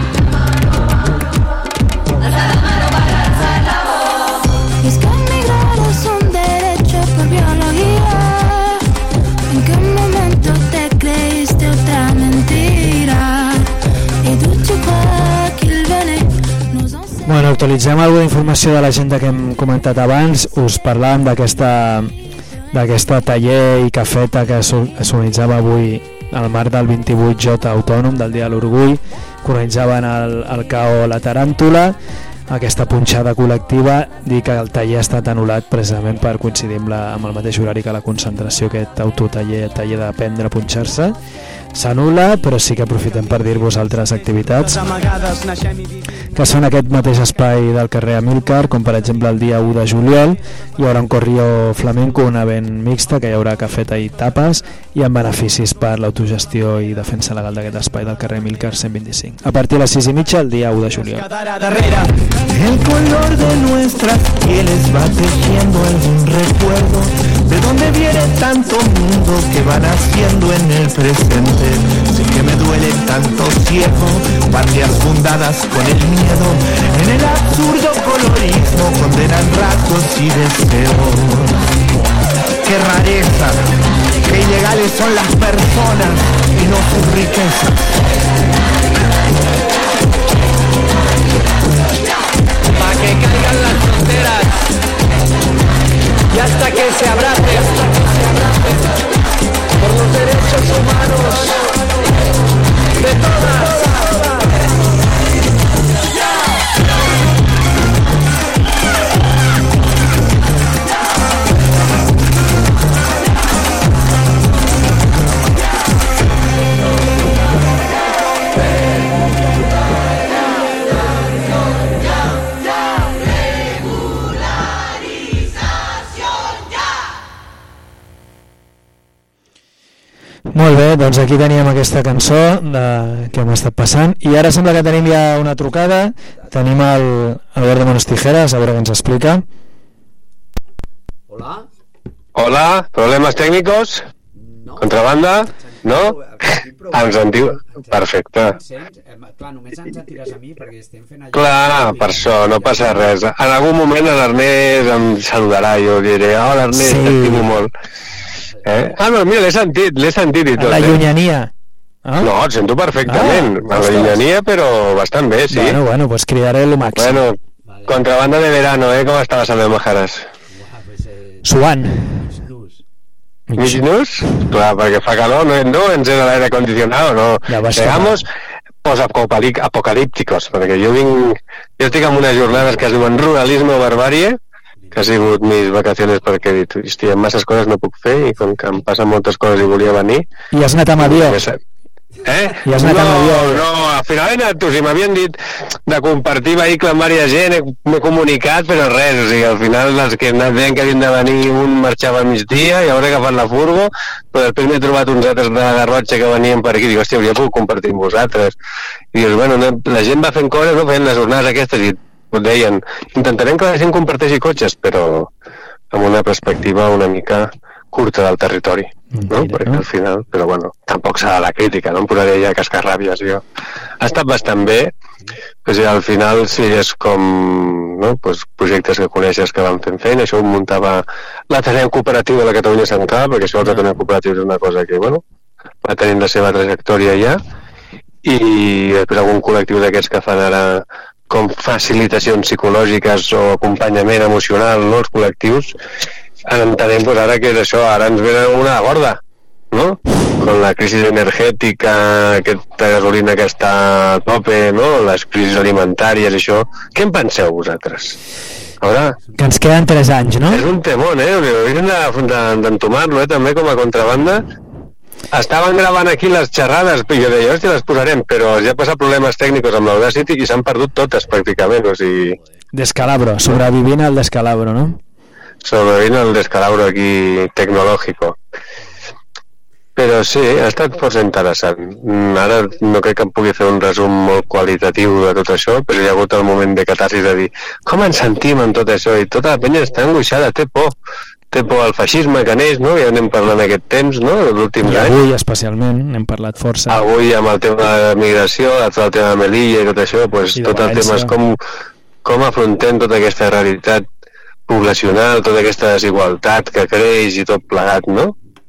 alza la mano para alzar la voz. Y es que emigrar es un derecho por biología. ¿En qué momento te creíste otra mentira? Y tu chupa que el vene. Bueno, actualitzem alguna informació de l'agenda que hem comentat abans. Us parlàvem d'aquesta d'aquesta taller i cafeta que s'organitzava avui al marc del vint-i-vuit J autònom del Dia de l'Orgull, que organitzaven el, el C A O La Taràntula. Aquesta punxada col·lectiva, dir que el taller ha estat anul·lat precisament per coincidir amb, la, amb el mateix horari que la concentració, aquest autotaller, taller d'aprendre a punxar-se, s'anul·la, però sí que aprofitem per dir-vos altres activitats que són aquest mateix espai del carrer Amílcar, com per exemple el dia u de juliol hi haurà un corrió flamenco, un event mixta que hi haurà cafeta i tapes i amb beneficis per l'autogestió i defensa legal d'aquest espai del carrer Amílcar cent vint-i-cinc, a partir de les sis i mitja el dia u de juliol. El color de nuestras pieles va tejiendo algún recuerdo de dónde viene tanto mundo que van haciendo en el presente. Sé que me duele tanto ciego, patrias fundadas con el miedo, en el absurdo colorismo condenan rasgos y deseos. Qué rareza, qué ilegales son las personas y no sus riquezas. Pa' que caigan las fronteras y hasta que se abracen por los derechos humanos de todas. Molt bé, doncs aquí teníem aquesta cançó de, que hem estat passant i ara sembla que tenim ja una trucada. Tenim el Albert de Manos Tijeras, a veure què ens explica. Hola. Hola, problemes tècnicos? No. Contrabanda? No? Ens en diu... Perfecte. Clar, només ens atires a mi perquè estem fent allò... Clar, per això, no passa res. En algun moment l'Ernest em saludarà i jo diré, hola Ernest, sí. T'estimo molt. Eh? Ah, no, mira, l'he sentit, l'he sentit i tot. La llunyania. Eh? No, et sento perfectament. Ah, la llunyania, però bastant bé, sí. Bueno, bueno, pues cridaré lo màxim. Bueno, vale. Contrabanda de verano, ¿eh? ¿Cómo estabas a Majaras? Suant. Mig nus? Clar, perquè fa calor, no, no encén l'aire acondicionado, no. Ja Seamos posapocalípticos, perquè jo vinc... Jo estic en unes jornades que es diuen ruralisme o barbàrie, que ha sigut mis vacaciones perquè he dit, hòstia, masses coses no puc fer i com que em passen moltes coses i volia venir... I has anat amb avió? Eh? I has anat no, amb avió? No, al final he anat, o sigui, m'havien dit de compartir vehicle amb diversa gent, m'he comunicat, però res, o sigui, al final els que deien que havien de venir, un marxava al migdia i hauré agafat la furgo, però després m'he trobat uns altres de Garrotxa que venien per aquí, dic, hòstia, hauria pogut compartir amb vosaltres. I dius, bueno, no, la gent va fent coses, no, fent les jornades aquestes i ho deien, intentarem que la gent comparteixi cotxes, però amb una perspectiva una mica curta del territori, no? Perquè al final, però bueno, tampoc s'ha de la crítica, no em posaré ja cascarràbies jo. Ha estat bastant bé, o sigui, al final sí, és com, no? Pues, projectes que coneixes que van fent feina, això ho muntava l'Ateneu Cooperatiu de la Catalunya Central, perquè això l'Ateneu Cooperatiu és una cosa que, bueno, va tenint la seva trajectòria ja, i després algun col·lectiu d'aquests que fan ara com facilitacions psicològiques o acompanyament emocional, no? Els col·lectius entenem pues, ara que és això, ara ens ve una gorda, no? Con la crisi energètica, aquesta gasolina que està a tope, no? Les crisis alimentàries, això. Què en penseu vosaltres? Ara, que ens queden tres anys, no? és un temón, eh? Hauríem d'entomar-lo, eh? També com a contrabanda. Estaven gravant aquí les xerrades, i jo deia, hòstia, les posarem, però ja ha passat problemes tècnics amb l'Audacity i s'han perdut totes, pràcticament, o sigui... Descalabro, sobrevivint al descalabro, no? Sobrevivint al descalabro aquí tecnològico. Però sí, ha estat força interessant. Ara no crec que em pugui fer un resum molt qualitatiu de tot això, però hi ha hagut el moment de catarsis de dir com ens sentim amb tot això, i tota la penya està angoixada, té por. Té por al feixisme que neix, no? Ja anem parlant aquest temps, no? L'últim I any. avui especialment, n'hem parlat força. Avui amb el tema de la migració, el tema de Melilla i tot això, pues, tot el tema és com, com afrontem tota aquesta realitat poblacional, tota aquesta desigualtat que creix i tot plegat, no?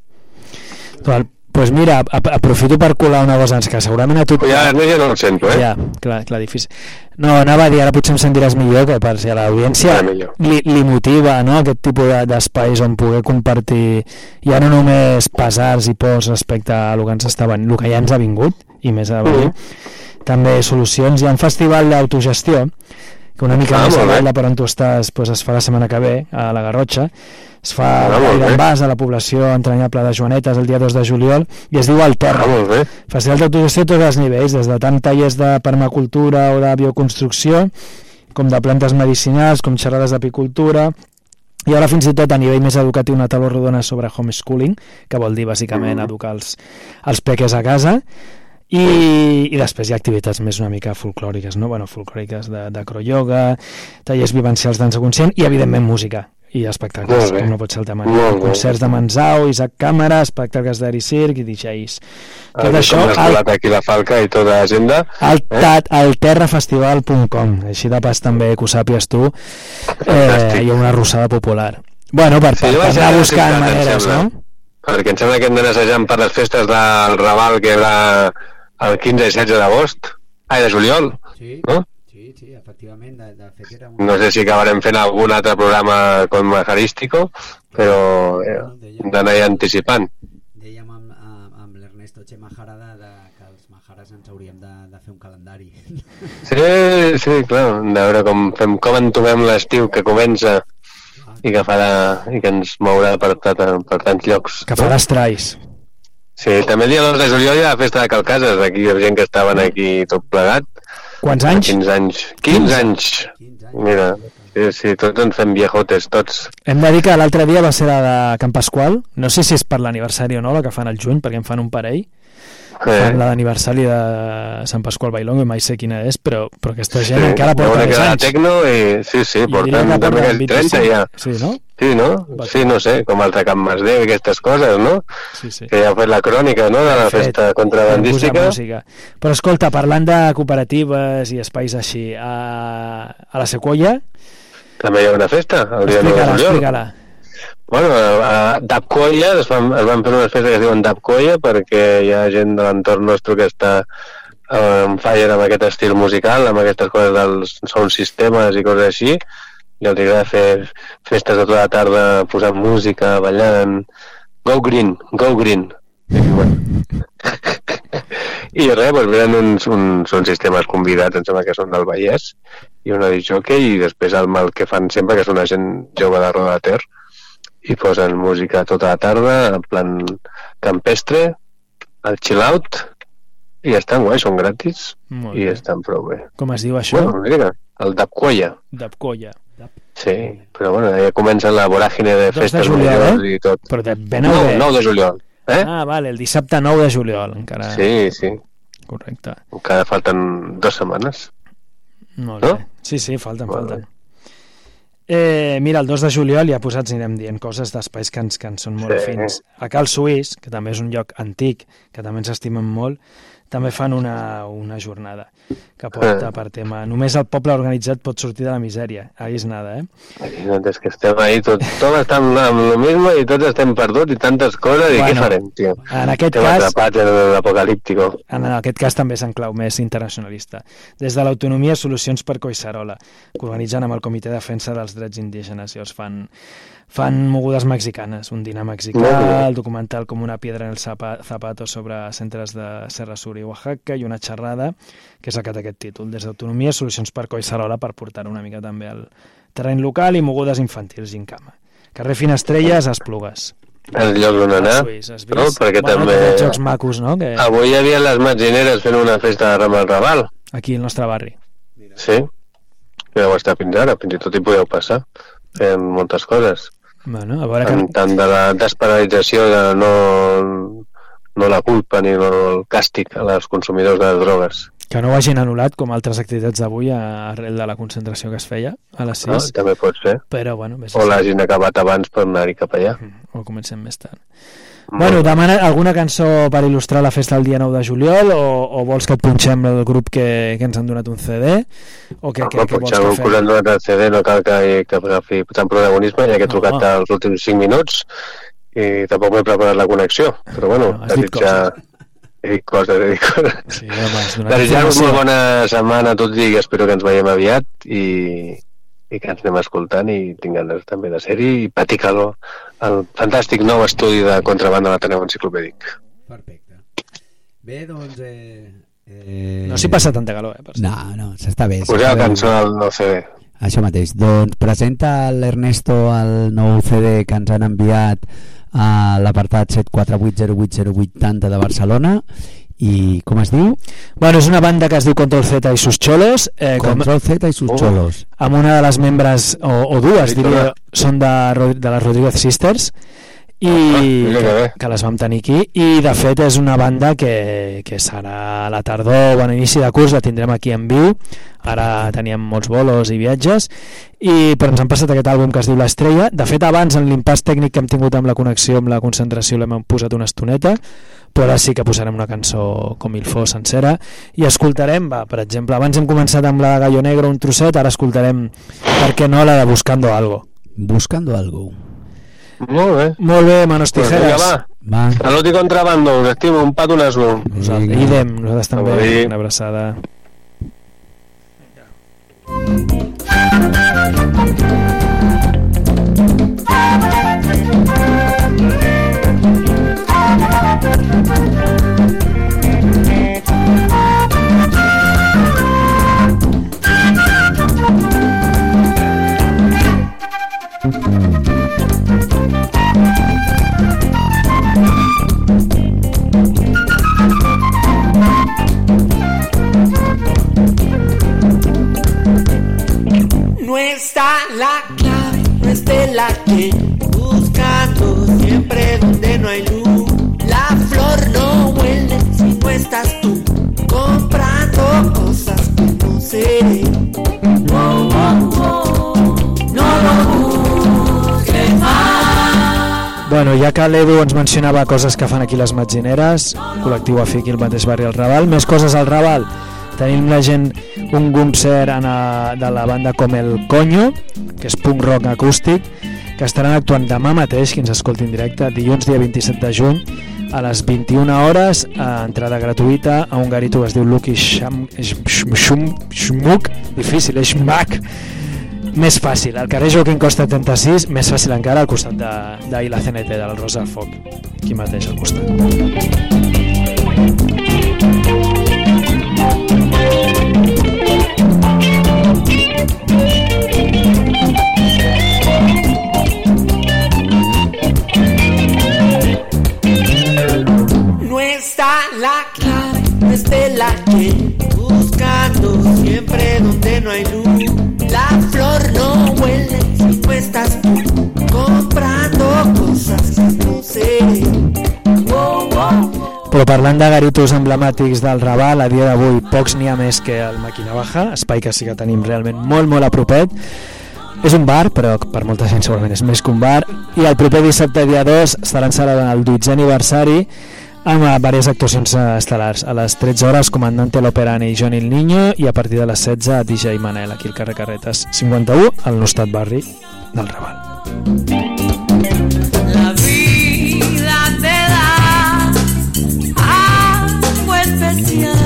Doncs pues mira, aprofito per colar una cosa que segurament a tu... Ja, ja no el sento, eh? Ja, clar, clar, difícil. No, anava a dir, ara potser em sentiràs millor, que per si a l'audiència li, li motiva, no?, aquest tipus d'espais on poder compartir ja no només pesars i pors respecte a el que ens està venint, el que ja ens ha vingut, i més a venir, mm. també solucions. Hi ha un festival d'autogestió, que una mica ah, més avall per on tu estàs, pues, es fa la setmana que ve, a la Garrotxa. Es fa ah, en bas a la població entranyable de Joanetes el dia dos de juliol i es diu El Terra. Ah, Festival d'autogestió a tots els nivells, des de tant tallers de permacultura o de bioconstrucció, com de plantes medicinals, com xerrades d'apicultura, i ara fins i tot a nivell més educatiu una taula rodona sobre homeschooling, que vol dir bàsicament mm. educar els, els peques a casa. I, i després hi ha activitats més una mica folclòriques, no? Bueno, folclòriques d'acroyoga, tallers vivencials dansa conscient i evidentment música i espectacles, com no pot ser el tema. Concerts de Manzau, Isaac Càmera, espectacles d'Ari Circ i D Js. Tot ah, això al, aquí la Falca i tota l'agenda al, eh? al terrafestival punt com, així de pas també que ho sàpies tu, eh, hi ha una arrossada popular. Bueno, per, sí, per anar buscant maneres, no? Perquè em sembla que hem d'anar assajant per les festes del Raval que hi haurà el quinze i setze d'agost, ai, de juliol, sí, no? Sí, sí, efectivament, de, de fet era... No sé si acabarem fent algun altre programa com Majarístico, però eh, hem d'anar ja anticipant. Dèiem amb, amb l'Ernesto Che Majarada de, que els Majares ens hauríem de, de fer un calendari. Sí, sí, clar, de veure com, fem, com entomem l'estiu que comença i que farà i que ens mourà per, per tants llocs. Que farà estrais. Sí, també el dia dos de juliol hi ha la festa de Calcases, aquí hi ha gent que estaven aquí tot plegat. Quants anys? quinze anys. quinze anys. Mira, sí, sí, tots ens fem viejotes, tots. Hem de dir que l'altre dia va ser la de Can Pasqual, no sé si és per l'aniversari o no, la que fan al juny, perquè en fan un parell. Eh. Fan la d'aniversari de Sant Pasqual Bailongo, i mai sé quina és, però, però aquesta gent sí, encara porta més anys. Tecno i, sí, sí, porten també trenta ja. Sí, no? Sí, no? Sí, no sé, com el de Can Masdeu i aquestes coses, no? Sí, sí. Que ja ha fet la crònica, no?, de la festa contrabandística. Però escolta, parlant de cooperatives i espais així, a, a la Sequoia... També hi ha una festa, el dia nou de juliol. Explica-la, Bueno, a Dapcolla es van, es van fer unes festes que es diuen Dapcolla perquè hi ha gent de l'entorn nostre que està en fire amb aquest estil musical, amb aquestes coses dels sound sistemes i coses així, i els agrada fer festes de tota la tarda posant música, ballant. Go green, go green. I, bueno. I res, doncs venen uns, uns, uns sistemes convidats, em sembla que són del Vallès, i una disjockey, i després el mal que fan sempre, que és una gent jove de Roda de Ter, i posen música tota la tarda, en plan campestre, el chill out, i estan guai, són gratis, i estan prou bé. Com es diu això? Bueno, mira, el Dapcolla. Dapcolla. Sí, però bueno, ja comença la voràgine de festes majors eh? i tot. Però de ben o bé? nou de juliol. Eh? Ah, vale, el dissabte nou de juliol, encara. Sí, sí. Correcte. Encara falten dues setmanes. Molt bé. No? Sí, sí, falten, molt falten. Bé. Eh, mira, el dos de juliol ja posats anirem dient coses d'espais que ens, que ens són molt sí. fins. A Cal Suís, que també és un lloc antic, que també ens estimen molt, també fan una, una jornada que porta per tema... Només el poble organitzat pot sortir de la misèria. Ahí és nada, eh? Aquí no, és que estem ahí, tot, tot estem amb el mismo i tots estem perduts i tantes coses, bueno, i què farem, tio? En aquest estem cas... atrapats en l'apocalíptico. En aquest cas també és en clau més internacionalista. Des de l'autonomia, Solucions per Collserola, que organitzen amb el Comitè de Defensa dels Drets Indígenes, i els fan... Fan mogudes mexicanes, un dinar mexicà, el documental Com una piedra en el zapato sobre centres de Serra Sur i Oaxaca, i una xerrada que s'ha quedat aquest títol, des d'autonomia, Solucions per Collserola, per portar una mica també al terreny local i mogudes infantils, gincama. Carrer Finestrelles, Esplugues. El lloc on anar, no? Perquè bueno, també... jocs macos, no? Que... Avui hi havia les matzineres fent una festa de Ramal Raval. Aquí al nostre barri. Sí, que deu estar fins ara, fins i tot hi podeu passar, fent moltes coses. Bueno, a veure que... Tant, tant de la despenalització de no, no la culpa ni no el càstig a les consumidors de drogues. Que no ho hagin anul·lat com altres activitats d'avui arrel de la concentració que es feia a les sis. Ah, també pot ser. Però, bueno, o l'hagin acabat abans per anar-hi cap allà. O comencem més tard. Mm. Bueno, demana alguna cançó per il·lustrar la festa del dia nou de juliol o, o vols que et punxem el grup que, que ens han donat un C D? O que, no, que, no, que vols que fem? Us han donat el C D, no cal que, que agafi tant protagonisme, ja que he trucat no. els últims cinc minuts i tampoc m'he preparat la connexió. Però bueno, no, has dit coses. He dit coses, he dit coses. Sí, home, desitjar-vos molt bona setmana a tots i espero que ens veiem aviat i, i que ens anem escoltant i tinc ganes també de ser-hi i patir calor el fantàstic nou estudi de contrabanda de l'Ateneu Enciclopèdic. Perfecte. Bé, doncs... Eh, eh... No s'hi passa tanta calor, eh? No, no, s'està bé. Poseu la cançó al nou C D. Això mateix. Doncs presenta l'Ernesto el nou C D que ens han enviat a l'apartat set quatre vuit zero vuit zero vuit zero de Barcelona. I com es diu? Bueno, és una banda que es diu Control Z i sus cholos. Eh, Control com... Z i sus cholos. Oh. Amb una de les membres, o, o dues, diria, són de, de les Rodríguez Sisters i ah, que, que les vam tenir aquí i de fet és una banda que, que serà a la tardor o a l'inici de curs, la tindrem aquí en viu. Ara teníem molts bolos i viatges i, però ens han passat aquest àlbum que es diu L'Estrella. De fet abans en l'impàs tècnic que hem tingut amb la connexió, amb la concentració, l'hem posat una estoneta, però ara sí que posarem una cançó com il fos sencera i escoltarem, va, per exemple, abans hem començat amb la de Gallo Negro un trosset, ara escoltarem, per què no, la de Buscando Algo. Buscando Algo. Molt bé. Molt bé, manos tijeras. Pues va. Va. Salut i contrabando, us estimo, un pat, un aso. Nosaltres, idem, nosaltres també, una abraçada. No está la clave, no es de la que buscando siempre donde no hay luz. La flor no huele si no estás tú comprando cosas que no seré. Oh, oh, oh, no lo busques más. Bueno, ja que l'Edu ens mencionava coses que fan aquí les matzineres, col·lectiu afí aquí al mateix barri al Raval, més coses al Raval. Tenim la gent un concert en a, de la banda com El Coño, que és punk rock acústic, que estaran actuant demà mateix, que ens escolti en directe, dilluns dia vint-i-set de juny a les vint-i-una hores, a entrada gratuïta a un garito que es diu Lucky Schmuck, difícil, és Schmuck, més fàcil, al carrer Joaquín Costa trenta-sis, més fàcil encara al costat de, de la C N T, del Rosa Foc, aquí mateix al costat. No está la clave, no es de la que buscando siempre donde no hay luz. La flor no huele si no estás tú comprando cosas que no sé. Oh, oh, oh. Però parlant de garitos emblemàtics del Raval, a dia d'avui pocs n'hi ha més que el Màquina Baja, espai que sí que tenim realment molt molt a propet. És un bar, però per molta gent segurament és més que un bar, i el proper dissabte dia dos estaran celebrant el dotzè aniversari amb diverses actuacions estel·lars. A les tretze hores Comandante l'Operani i Johnny el Niño, i a partir de les setze D J Manel aquí al carrer Carretes cinquanta-u al nostrat barri del Raval. La vida te da algo especial.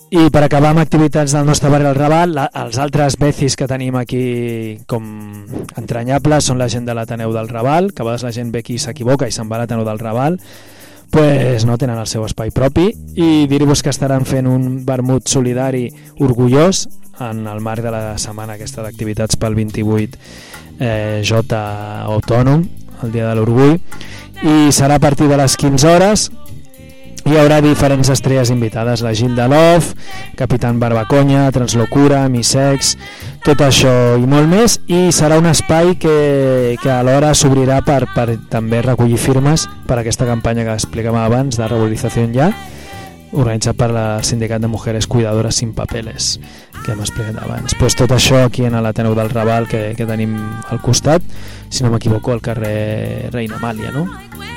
I per acabar amb activitats del nostre barri del Raval, la, els altres becis que tenim aquí com entranyables són la gent de l'Ateneu del Raval, que a vegades la gent ve aquí i s'equivoca i se'n va a l'Ateneu del Raval, pues no tenen el seu espai propi, i dir-vos que estaran fent un vermut solidari orgullós en el marc de la setmana aquesta d'activitats pel vint-i-vuit eh, J autònom, el dia de l'orgull, i serà a partir de les quinze hores. Hi haurà diferents estrelles invitades, la Gilda Love, Capitán Barbaconya, Translocura, Misex, tot això i molt més, i serà un espai que, que alhora s'obrirà per, per també recollir firmes per aquesta campanya que explicàvem abans de Regularizació Ja, organitzat per el Sindicat de Mujeres Cuidadoras Sin Papeles, que hem explicat abans. Pues tot això aquí en l'Ateneu del Raval que, que tenim al costat, si no m'equivoco, al carrer Reina Amàlia, no?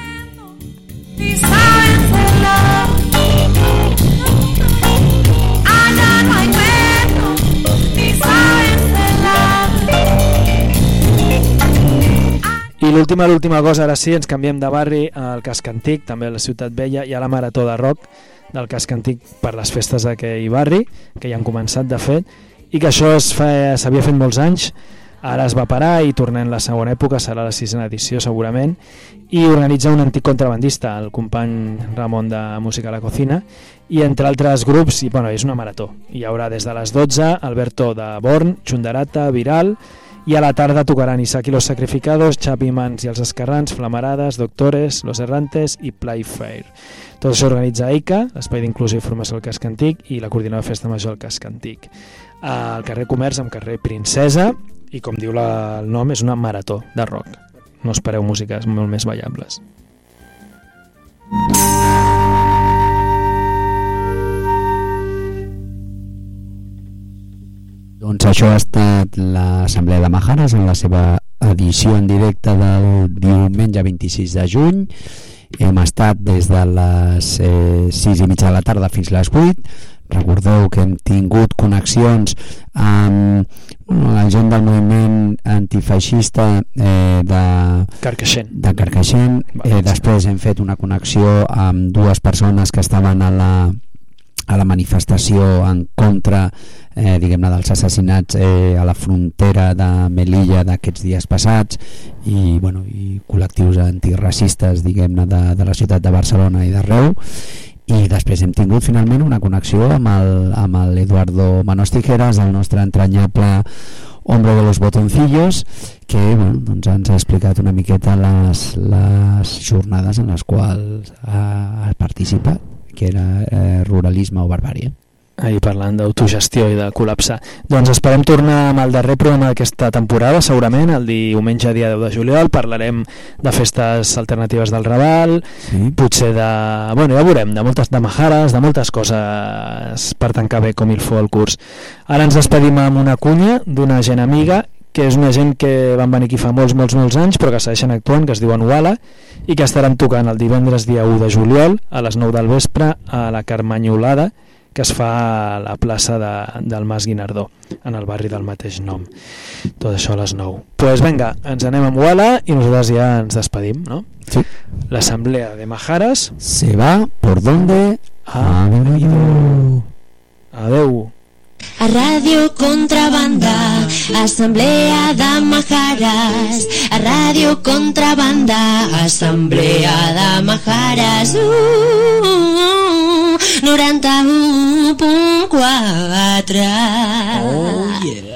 I l'última, l'última cosa, ara sí, ens canviem de barri al Casc Antic, també a la Ciutat Vella, hi ha la Marató de Rock del Casc Antic per les festes d'aquell barri, que ja han començat de fet, i que això s'havia fet molts anys, ara es va parar i tornem la segona època, serà la sisena edició segurament, i organitza un antic contrabandista, el company Ramon de Música a la Cocina, i entre altres grups, i bueno, és una marató, hi haurà des de les dotze Alberto de Born, Chundarata, Viral, i a la tarda tocaran Isaac i los Sacrificados, Xavi Mans i els Escarrans, Flamarades, Doctores, Los Errantes i Playfair. Tot això organitza E I C A, l'Espai d'Inclusió i Formació al Casc Antic, i la Coordinadora de Festa Major al Casc Antic. Al carrer Comerç, amb carrer Princesa, i com diu la, el nom, és una marató de rock. No espereu músiques molt més ballables. Doncs això ha estat l'Assemblea de Majares en la seva edició en directe del diumenge vint-i-sis de juny. Hem estat des de les eh, sis i mitja de la tarda fins a les vuit. Recordeu que hem tingut connexions amb bueno, la gent del moviment antifeixista eh, de Carcaixent. De Carcaixent. Eh, després hem fet una connexió amb dues persones que estaven a la a la manifestació en contra eh, diguem-ne dels assassinats eh, a la frontera de Melilla d'aquests dies passats i, bueno, i col·lectius antiracistes diguem-ne de, de la ciutat de Barcelona i d'arreu. I després hem tingut finalment una connexió amb el, amb el Eduardo Manos Tijeras, el nostre entranyable hombre de los botoncillos, que bueno, doncs ens ha explicat una miqueta les, les jornades en les quals ha, ha participat, que era eh, ruralisme o barbària. Ahir parlant d'autogestió i de col·lapsar. Doncs esperem tornar amb el darrer programa d'aquesta temporada, segurament, el diumenge dia deu de juliol. Parlarem de festes alternatives del Raval, sí. Potser de... Bueno, ja veurem, de moltes de Majares, de moltes coses per tancar bé com il fo el curs. Ara ens despedim amb una cunya d'una gent amiga, que és una gent que van venir aquí fa molts, molts, molts anys, però que segueixen actuant, que es diuen Uala, i que estaran tocant el divendres dia u de juliol a les nou del vespre a la Carmanyolada, que es fa a la plaça de, del Mas Guinardó, en el barri del mateix nom. Tot això a les nou. Doncs pues venga, ens anem amb Uala i nosaltres ja ens despedim, no? Sí. L'Assemblea de Majares se va por donde ha venido. Adeu. A Ràdio Contrabanda, Assemblea de Majares. A Ràdio Contrabanda, Assemblea de Majares. Uh, noranta-u punt quatre. Oh, yeah.